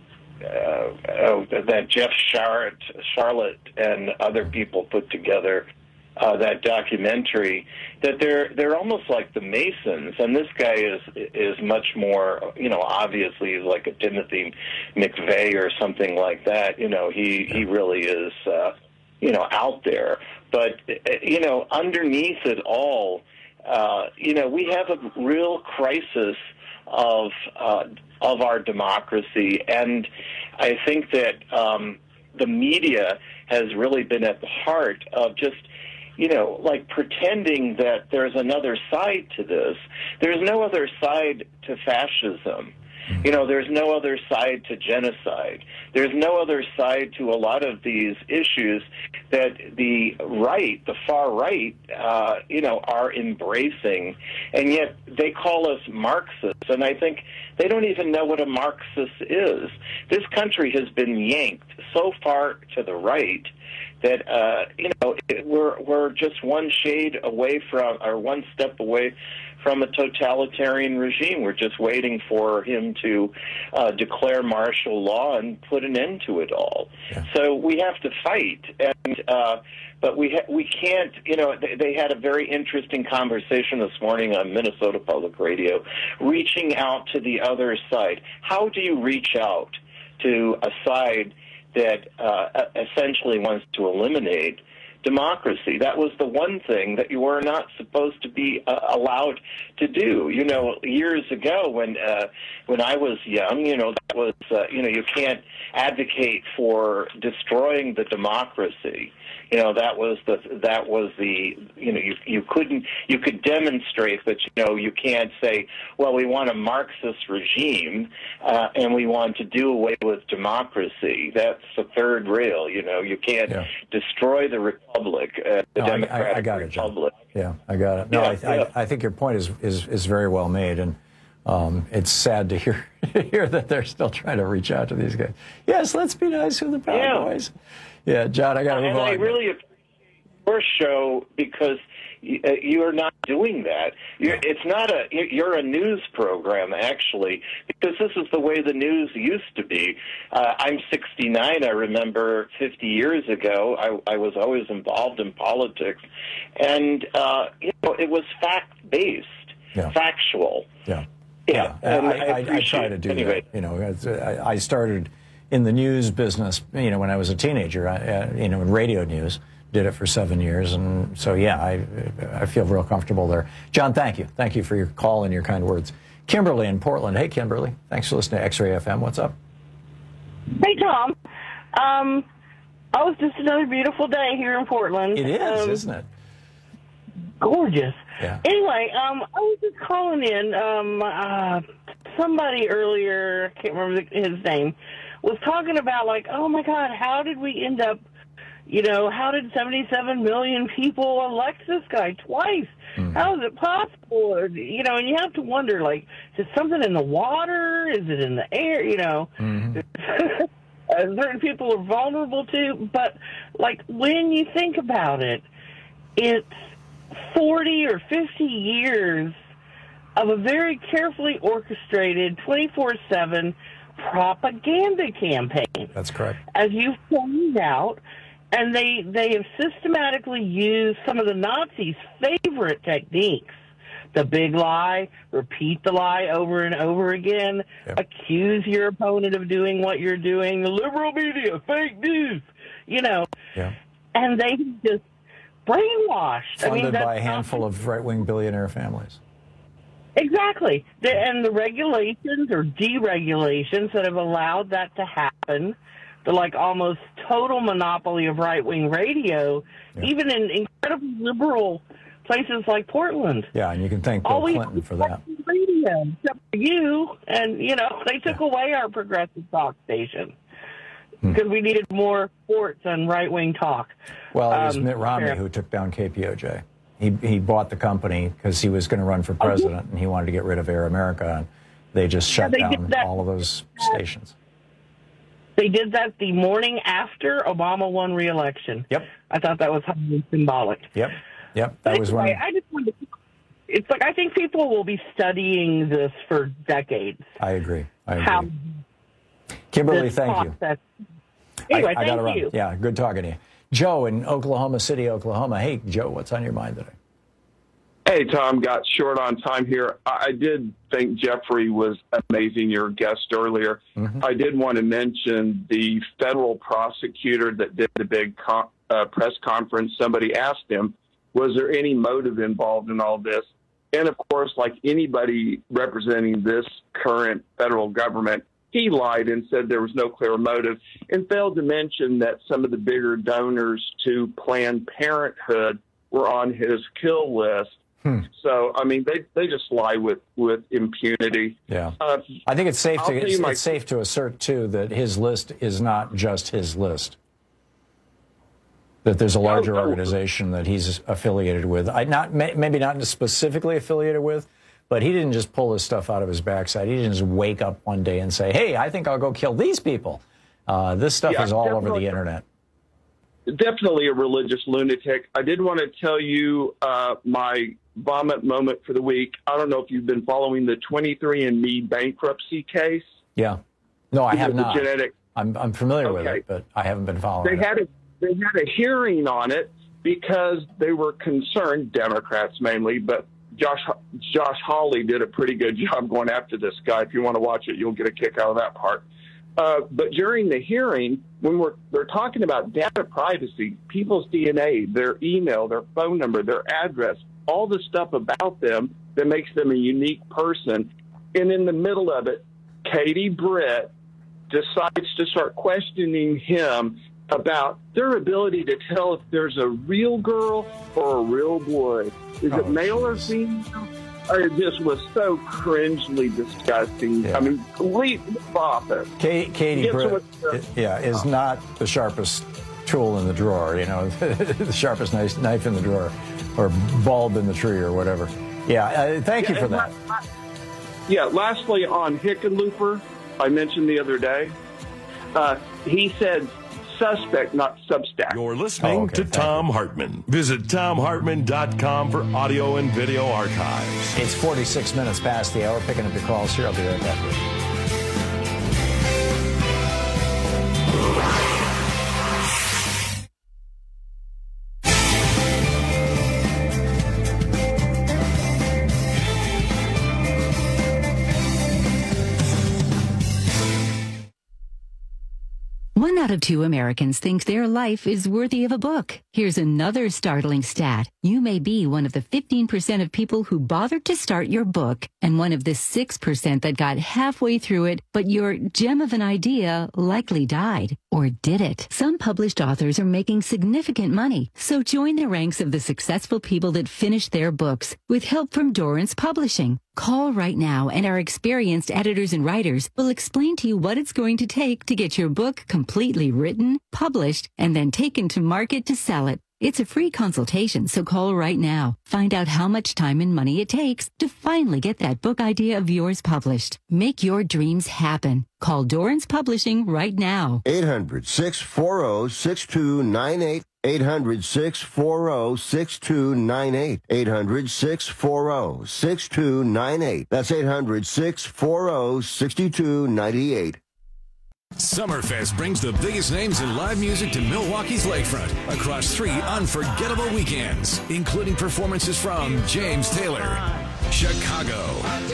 uh, that Jeff Charlotte, Charlotte and other people put together. Uh, that documentary, that they're they're almost like the Masons, and this guy is is much more, you know, obviously he's like a Timothy McVeigh or something like that. You know, he he really is, uh, you know, out there. But you know, underneath it all, uh, you know, we have a real crisis of uh, of our democracy, and I think that um, the media has really been at the heart of just, you know, like pretending that there's another side to this. There's no other side to fascism. You know, there's no other side to genocide. There's no other side to a lot of these issues that the right, the far right, uh, you know, are embracing. And yet they call us Marxists. And I think they don't even know what a Marxist is. This country has been yanked so far to the right that, uh, you know, it, we're, we're just one shade away from, or one step away from a totalitarian regime. We're just waiting for him to uh, declare martial law and put an end to it all. Yeah. So we have to fight, and uh, but we ha- we can't. You know, they, they had a very interesting conversation this morning on Minnesota Public Radio, reaching out to the other side. How do you reach out to a side that uh, essentially wants to eliminate democracy? That was the one thing that you were not supposed to be uh, allowed to do. You know, years ago when uh, when I was young, you know, that was uh, you know, you can't advocate for destroying the democracy. You know, that was the that was the you know you you couldn't you could demonstrate, but you know you can't say, well, we want a Marxist regime uh, and we want to do away with democracy. That's the third rail. You know, you can't yeah. destroy the republic, uh, the no, democratic I, I got republic. It, John. Yeah, I got it. No, yeah, I, yeah. I I think your point is is is very well made, and um, it's sad to hear hear that they're still trying to reach out to these guys. Yes, let's be nice to the Proud yeah. Boys. Yeah, John, I got to move and on. I really appreciate your show because you are not doing that. You're, it's not a. You're a news program, actually, because this is the way the news used to be. Uh, I'm sixty-nine. I remember fifty years ago, I, I was always involved in politics, and uh, you know, it was fact-based, yeah. factual. Yeah, yeah. yeah. And I, I, I, I try to do anyway. that. You know, I, I started in the news business, you know, when I was a teenager, uh, you know, in radio news, did it for seven years. And so, yeah, I I feel real comfortable there. John, thank you. Thank you for your call and your kind words. Kimberly in Portland. Hey, Kimberly. Thanks for listening to X-Ray F M. What's up? Hey, Tom. Um, oh, it's just another beautiful day here in Portland. It is, um, isn't it? Gorgeous. Yeah. Anyway, um, I was just calling in. Um, uh, somebody earlier, I can't remember his name, was talking about, like, oh, my God, how did we end up, you know, how did seventy-seven million people elect this guy twice? Mm-hmm. How is it possible? Or, you know, and you have to wonder, like, is something in the water? Is it in the air? You know, mm-hmm. uh, certain people are vulnerable to. But, like, when you think about it, it's forty or fifty years of a very carefully orchestrated twenty-four seven propaganda campaign. That's correct. As you pointed out, and they they have systematically used some of the Nazis' favorite techniques. The big lie, repeat the lie over and over again, yep. accuse your opponent of doing what you're doing, the liberal media, fake news, you know. Yeah. And they just brainwashed. Funded I mean, that's by a handful of right-wing billionaire families. Exactly. The, and the regulations or deregulations that have allowed that to happen, the like almost total monopoly of right-wing radio, yeah. even in incredibly liberal places like Portland. Yeah, and you can thank Bill Always Clinton for that. Radio, except for you, and, you know, they took yeah. away our progressive talk station hmm. because we needed more sports and right-wing talk. Well, it was um, Mitt Romney fair. who took down K P O J. He he bought the company because he was going to run for president, and he wanted to get rid of Air America. And They just shut Yeah, they down did that. all of those stations. They did that the morning after Obama won re-election. Yep. I thought that was highly symbolic. Yep. Yep. But That was one. anyway, I just wanted to, it's like I think people will be studying this for decades. I agree. I agree. How Kimberly, this thank you. process- Anyway, I, I thank gotta run. you. Yeah, good talking to you. Joe in Oklahoma City, Oklahoma. Hey, Joe, what's on your mind today? Hey, Tom, got short on time here. I I did think Jeffrey was amazing, your guest earlier. Mm-hmm. I did want to mention the federal prosecutor that did the big con- uh, press conference. Somebody asked him, was there any motive involved in all this? And, of course, like anybody representing this current federal government, he lied and said there was no clear motive and failed to mention that some of the bigger donors to Planned Parenthood were on his kill list. Hmm. So, I mean, they, they just lie with, with impunity. Yeah. Uh, I think it's safe I'll to tell it's, you my- it's safe to assert too that his list is not just his list. That there's a larger organization that he's affiliated with. I not may, maybe not specifically affiliated with, but he didn't just pull his stuff out of his backside. He didn't just wake up one day and say, "Hey, I think I'll go kill these people." Uh, this stuff Yeah, is all over the definitely. internet. Definitely a religious lunatic. I did want to tell you uh, my vomit moment for the week. I don't know if you've been following the twenty-three and me bankruptcy case. Yeah. No, I Because have the not. genetic- I'm I'm familiar with Okay. it, but I haven't been following They it. had a they had a hearing on it because they were concerned, Democrats mainly, but Josh Josh Hawley did a pretty good job going after this guy. If you want to watch it, you'll get a kick out of that part. Uh, but during the hearing, when we're they're talking about data privacy, people's D N A, their email, their phone number, their address, all the stuff about them that makes them a unique person, and in the middle of it, Katie Britt decides to start questioning him about their ability to tell if there's a real girl or a real boy. Is it male or female? It just was so cringely disgusting. Yeah. I mean, leave off it. Katie, Katie Get to Britt, what- yeah, is not the sharpest tool in the drawer, you know, the sharpest knife, knife in the drawer, or bulb in the tree, or whatever. Yeah, uh, thank you Yeah, for and that. la- la- Yeah, lastly, on Hickenlooper, I mentioned the other day, uh, he said suspect, not substack. You're listening Oh, okay. to Thank Tom Hartman. Visit tom hartman dot com for audio and video archives. It's forty-six minutes past the hour. Picking up your calls here. I'll be right back with you. One out of two Americans think their life is worthy of a book. Here's another startling stat. You may be one of the fifteen percent of people who bothered to start your book, and one of the six percent that got halfway through it, but your gem of an idea likely died. Or did it? Some published authors are making significant money, so join the ranks of the successful people that finish their books with help from Dorrance Publishing. Call right now, and our experienced editors and writers will explain to you what it's going to take to get your book completely written, published, and then taken to market to sell it. It's a free consultation, so call right now. Find out how much time and money it takes to finally get that book idea of yours published. Make your dreams happen. Call Dorrance Publishing right now. eight hundred, six four zero, six two nine eight. eight hundred, six four zero, six two nine eight. eight hundred, six four zero, six two nine eight. That's eight hundred, six four zero, six two nine eight. Summerfest brings the biggest names in live music to Milwaukee's lakefront across three unforgettable weekends, including performances from James Taylor, Chicago,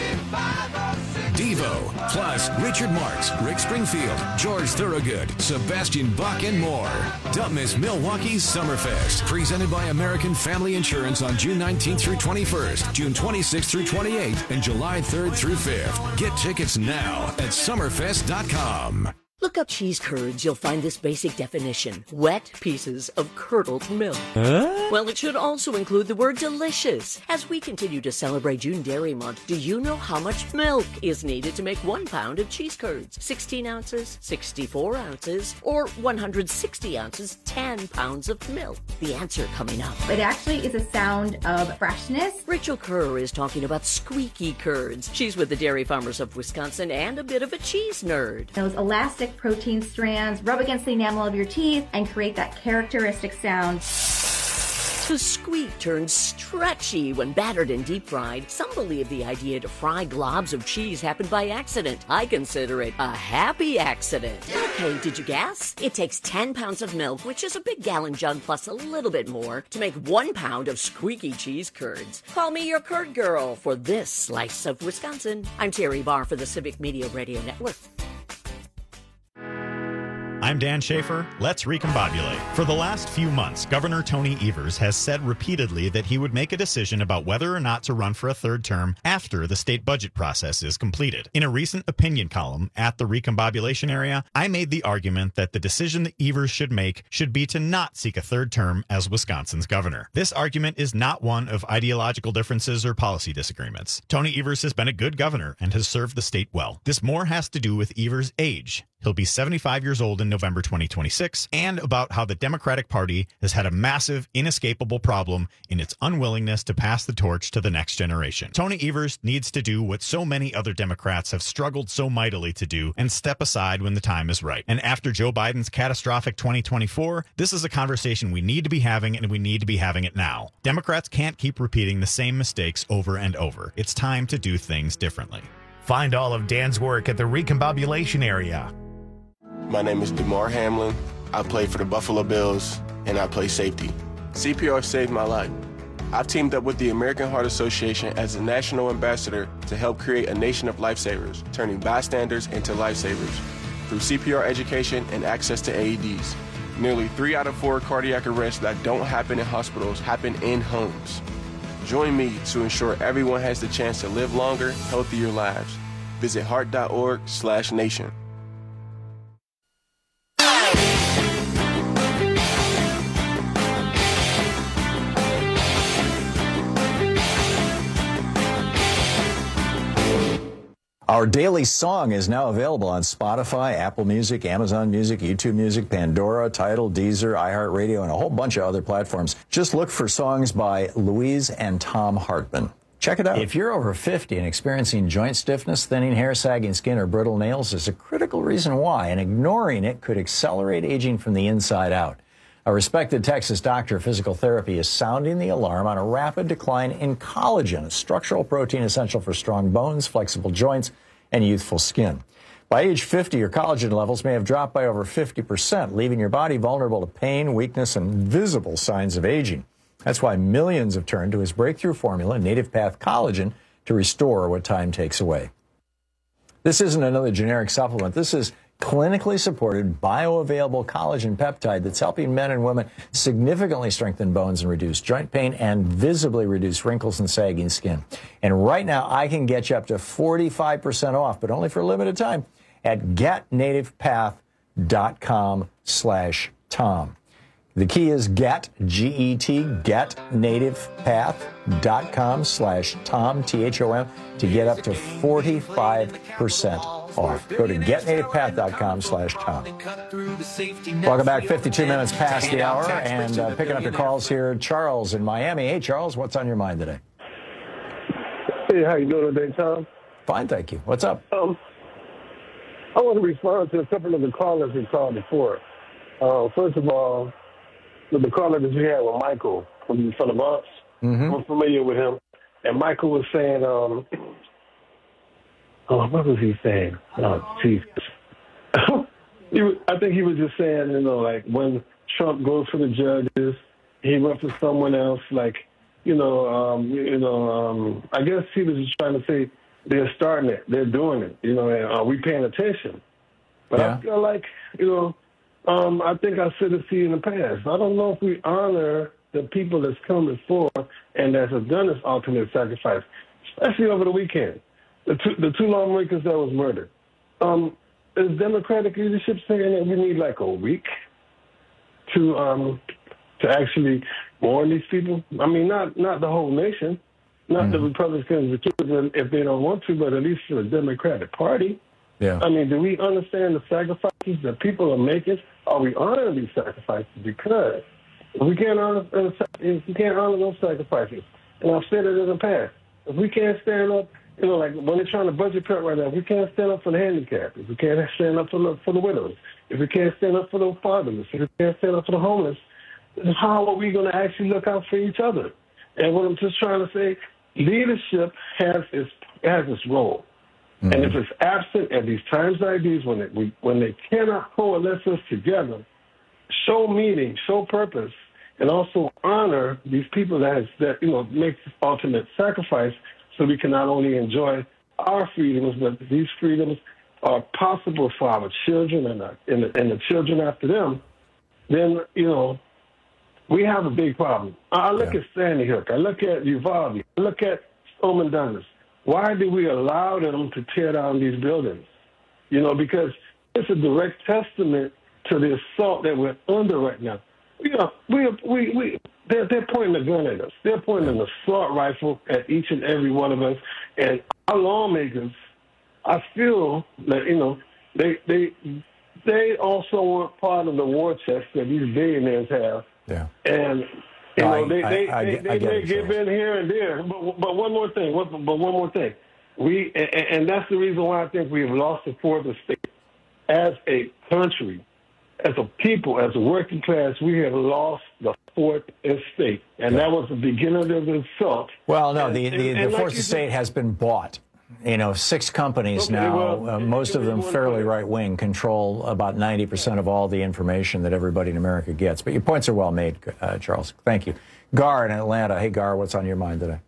Devo, plus Richard Marx, Rick Springfield, George Thorogood, Sebastian Bach, and more. Don't miss Milwaukee's Summerfest, presented by American Family Insurance on June nineteenth through twenty-first, June twenty-sixth through twenty-eighth, and July third through fifth. Get tickets now at summerfest dot com. Look up cheese curds. You'll find this basic definition. Wet pieces of curdled milk. Huh? Well, it should also include the word delicious. As we continue to celebrate June Dairy Month, do you know how much milk is needed to make one pound of cheese curds? sixteen ounces, sixty-four ounces, or one hundred sixty ounces, ten pounds of milk? The answer coming up. It actually is a sound of freshness. Rachel Kerr is talking about squeaky curds. She's with the Dairy Farmers of Wisconsin and a bit of a cheese nerd. Those elastic protein strands rub against the enamel of your teeth and create that characteristic sound. The squeak turns stretchy when battered and deep fried. Some believe the idea to fry globs of cheese happened by accident. I consider it a happy accident. Okay, did you guess? It takes ten pounds of milk, which is a big gallon jug plus a little bit more, to make one pound of squeaky cheese curds. Call me your curd girl for this slice of Wisconsin. I'm Terry Barr for the Civic Media Radio Network. I'm Dan Schaefer. Let's recombobulate. For the last few months, Governor Tony Evers has said repeatedly that he would make a decision about whether or not to run for a third term after the state budget process is completed. In a recent opinion column at the recombobulation area, I made the argument that the decision that Evers should make should be to not seek a third term as Wisconsin's governor. This argument is not one of ideological differences or policy disagreements. Tony Evers has been a good governor and has served the state well. This more has to do with Evers' age. He'll be seventy-five years old in November twenty twenty-six, and about how the Democratic Party has had a massive, inescapable problem in its unwillingness to pass the torch to the next generation. Tony Evers needs to do what so many other Democrats have struggled so mightily to do and step aside when the time is right. And after Joe Biden's catastrophic twenty twenty-four, this is a conversation we need to be having, and we need to be having it now. Democrats can't keep repeating the same mistakes over and over. It's time to do things differently. Find all of Dan's work at the recombobulation area. My name is DeMar Hamlin. I play for the Buffalo Bills, and I play safety. C P R saved my life. I've teamed up with the American Heart Association as a national ambassador to help create a nation of lifesavers, turning bystanders into lifesavers through C P R education and access to A E Ds. Nearly three out of four cardiac arrests that don't happen in hospitals happen in homes. Join me to ensure everyone has the chance to live longer, healthier lives. Visit heart.org slash nation. Our daily song is now available on Spotify, Apple Music, Amazon Music, YouTube Music, Pandora, Tidal, Deezer, iHeartRadio, and a whole bunch of other platforms. Just look for songs by Louise and Tom Hartman. Check it out. If you're over fifty and experiencing joint stiffness, thinning hair, sagging skin, or brittle nails, there's a critical reason why, and ignoring it could accelerate aging from the inside out. A respected Texas doctor of physical therapy is sounding the alarm on a rapid decline in collagen, a structural protein essential for strong bones, flexible joints, and youthful skin. By age fifty, your collagen levels may have dropped by over fifty percent, leaving your body vulnerable to pain, weakness, and visible signs of aging. That's why millions have turned to his breakthrough formula, Native Path Collagen, to restore what time takes away. This isn't another generic supplement. This is clinically supported, bioavailable collagen peptide that's helping men and women significantly strengthen bones and reduce joint pain and visibly reduce wrinkles and sagging skin. And right now, I can get you up to forty-five percent off, but only for a limited time, at getnativepath.com slash Tom. The key is get, G E T, getnativepath.com slash Tom, T H O M, to get up to forty-five percent off. Go to getnativepath.com slash Tom. Welcome back. fifty-two minutes past the hour, and uh, picking up your calls here, Charles in Miami. Hey, Charles, what's on your mind today? Hey, how you doing today, Tom? Fine, thank you. What's up? Um, I want to respond to a couple of the callers we called before. Uh, first of all, the caller that you had with Michael from, from the Bronx, mm-hmm. I'm familiar with him. And Michael was saying, um, oh, what was he saying? Oh, Jesus. he was, I think he was just saying, you know, like when Trump goes for the judges, he went for someone else. Like, you know, um, you know, um, I guess he was just trying to say they're starting it, they're doing it. You know, and are we paying attention? But yeah. I feel like, you know, um, I think I said it to you in the past. I don't know if we honor the people that's come before and that have done this ultimate sacrifice, especially over the weekend. The two, the two lawmakers that was murdered. Um, is Democratic leadership saying that we need like a week to um to actually warn these people? I mean, not not the whole nation, not mm. the Republicans if they don't want to, but at least for the Democratic Party. Yeah. I mean, do we understand the sacrifices that people are making? Are we honoring these sacrifices? Because if we can't honor, if we can't honor those sacrifices, and I've said it in the past, if we can't stand up, you know, like when they're trying to budget cut right now, if we can't stand up for the handicapped, if we can't stand up for the, for the widows, if we can't stand up for the fatherless, if we can't stand up for the homeless, then how are we going to actually look out for each other? And what I'm just trying to say, leadership has its, has its role. Mm-hmm. And if it's absent at these times like these, when, it, we, when they cannot coalesce us together, show meaning, show purpose, and also honor these people that, has, that you know, make this ultimate sacrifice so we can not only enjoy our freedoms, but these freedoms are possible for our children and, our, and, the, and the children after them, then, you know, we have a big problem. I look yeah. at Sandy Hook. I look at Uvalde. I look at Stoneman Douglas. Why do we allow them to tear down these buildings? You know, because it's a direct testament to the assault that we're under right now. You know, we, we, we, they're, they're pointing a gun at us. They're pointing an assault rifle at each and every one of us. And our lawmakers, I feel that, you know, they, they, they also want part of the war chest that these billionaires have. Yeah. And, you no, know, I, they, I, they, I, they, I they may it, give in here and there. But, but one more thing, but one more thing. We, and, and that's the reason why I think we've lost the fourth estate. As a country, as a people, as a working class, we have lost the fourth estate. And yeah. that was the beginning of the assault. Well, no, the, the, and, the and fourth like estate has been bought. You know, six companies okay, now, well, uh, most of them fairly right-wing, control about ninety percent of all the information that everybody in America gets. But your points are well made, uh, Charles. Thank you. Gar in Atlanta. Hey, Gar, what's on your mind today?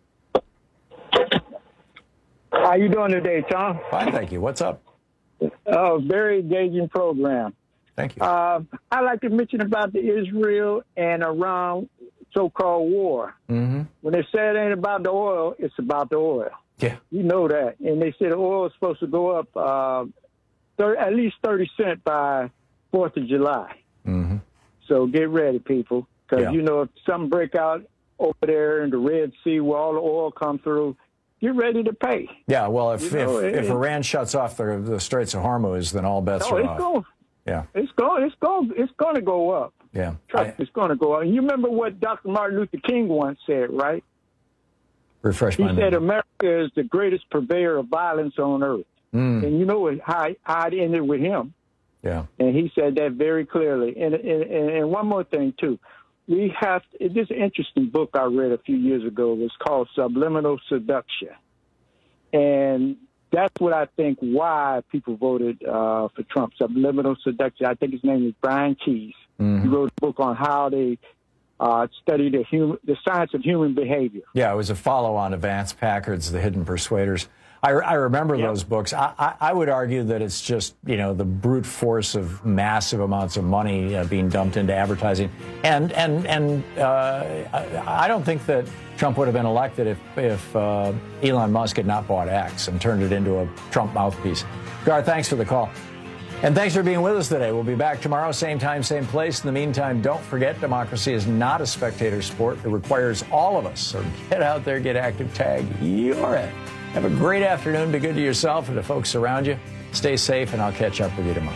How you doing today, Tom? Fine, thank you. What's up? Oh, very engaging program. Thank you. Uh, I'd like to mention about the Israel and Iran so-called war. Mm-hmm. When they say it ain't about the oil, it's about the oil. Yeah. You know that. And they said the oil is supposed to go up uh, thir- at least thirty cents by fourth of July. Mm-hmm. So get ready, people. Because, Yeah. you know, if something break out over there in the Red Sea where all the oil come through, get ready to pay. Yeah, well, if You know, if, it- if Iran shuts off the, the Straits of Hormuz, then all bets No, are it's off. going. Yeah. It's going. It's going. It's going to go up. Yeah. Trust me, it's going to go up. And you remember what Doctor Martin Luther King once said, right? Refresh He my said memory. America is the greatest purveyor of violence on earth. Mm. And you know what, how, how it ended with him. Yeah. And he said that very clearly. And, and, and one more thing, too. We have – this is an interesting book I read a few years ago. It's called Subliminal Seduction. And that's what I think why people voted uh, for Trump, Subliminal Seduction. I think his name is Brian Keyes. Mm-hmm. He wrote a book on how they uh, study the, human, the science of human behavior. Yeah, it was a follow-on to Vance Packard's The Hidden Persuaders. I, I remember Yep. those books. I, I, I would argue that it's just, you know, the brute force of massive amounts of money uh, being dumped into advertising. And and and uh, I, I don't think that Trump would have been elected if, if uh, Elon Musk had not bought X and turned it into a Trump mouthpiece. Gar, thanks for the call. And thanks for being with us today. We'll be back tomorrow, same time, same place. In the meantime, don't forget, democracy is not a spectator sport. It requires all of us. So get out there, get active, tag. You're it. Have a great afternoon. Be good to yourself and the folks around you. Stay safe, and I'll catch up with you tomorrow.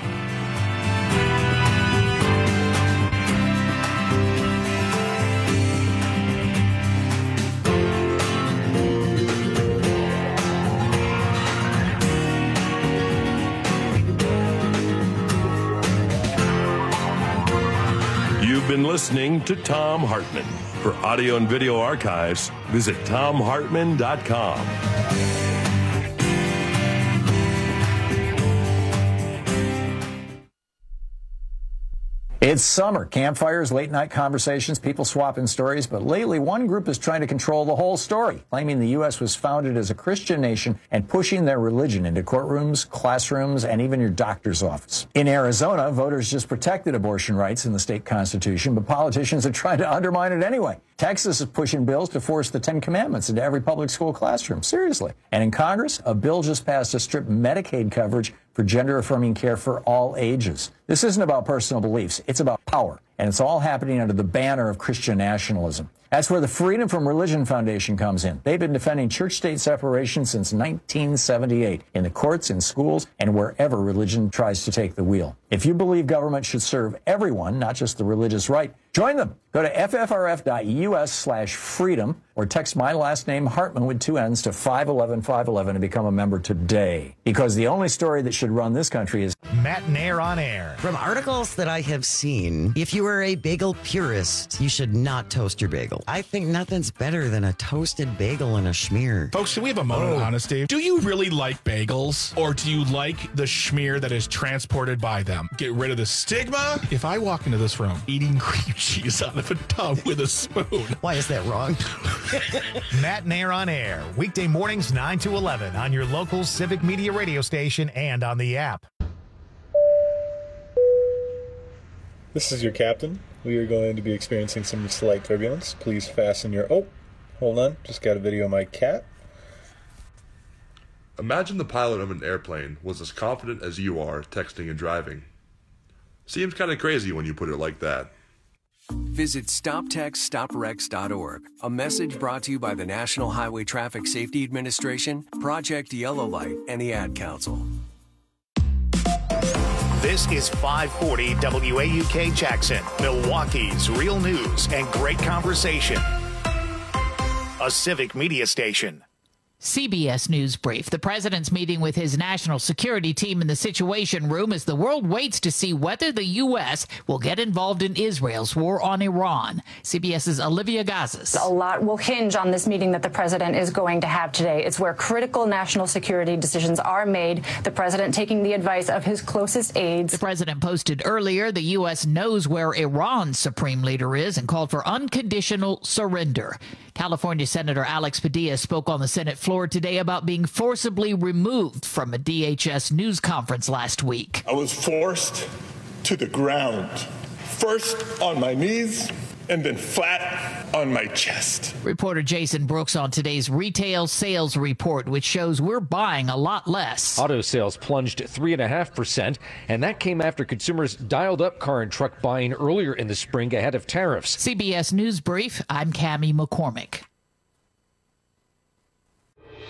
You've been listening to Thom Hartmann. For audio and video archives, visit thom hartmann dot com. It's summer. Campfires, late-night conversations, people swapping stories. But lately, one group is trying to control the whole story, claiming the U S was founded as a Christian nation and pushing their religion into courtrooms, classrooms, and even your doctor's office. In Arizona, voters just protected abortion rights in the state constitution, but politicians are trying to undermine it anyway. Texas is pushing bills to force the Ten Commandments into every public school classroom. Seriously. And in Congress, a bill just passed to strip Medicaid coverage for gender-affirming care for all ages. This isn't about personal beliefs. It's about power. And it's all happening under the banner of Christian nationalism. That's where the Freedom from Religion Foundation comes in. They've been defending church-state separation since nineteen seventy-eight, in the courts, in schools, and wherever religion tries to take the wheel. If you believe government should serve everyone, not just the religious right, join them. Go to ffrf.us slash freedom or text my last name, Hartman, with two N's to five one one five one one and become a member today. Because the only story that should run this country is Matt Nair on air. From articles that I have seen, if you are a bagel purist, you should not toast your bagel. I think nothing's better than a toasted bagel and a schmear. Folks, can we have a moment Oh. of honesty? Do you really like bagels, or do you like the schmear that is transported by them? Get rid of the stigma. If I walk into this room eating cream cheese out of a tub with a spoon, why is that wrong? Matt Nair on air, weekday mornings nine to eleven on your local Civic Media radio station and on the app. This is your captain. We are going to be experiencing some slight turbulence. Please fasten your... Oh, hold on. Just got a video of my cat. Imagine the pilot of an airplane was as confident as you are texting and driving. Seems kind of crazy when you put it like that. Visit stop text stop wrecks dot org. A message brought to you by the National Highway Traffic Safety Administration, Project Yellow Light, and the Ad Council. This is five forty W A U K Jackson, Milwaukee's real news and great conversation. A Civic Media station. C B S News Brief. The president's meeting with his national security team in the Situation Room as the world waits to see whether the U S will get involved in Israel's war on Iran. CBS's Olivia Gazis. A lot will hinge on this meeting that the president is going to have today. It's where critical national security decisions are made. The president taking the advice of his closest aides. The president posted earlier the U S knows where Iran's supreme leader is and called for unconditional surrender. California Senator Alex Padilla spoke on the Senate floor today about being forcibly removed from a D H S news conference last week. I was forced to the ground, first on my knees and then flat on my chest. Reporter Jason Brooks on today's retail sales report, which shows we're buying a lot less. Auto sales plunged three point five percent, and that came after consumers dialed up car and truck buying earlier in the spring ahead of tariffs. C B S News Brief, I'm Cammie McCormick.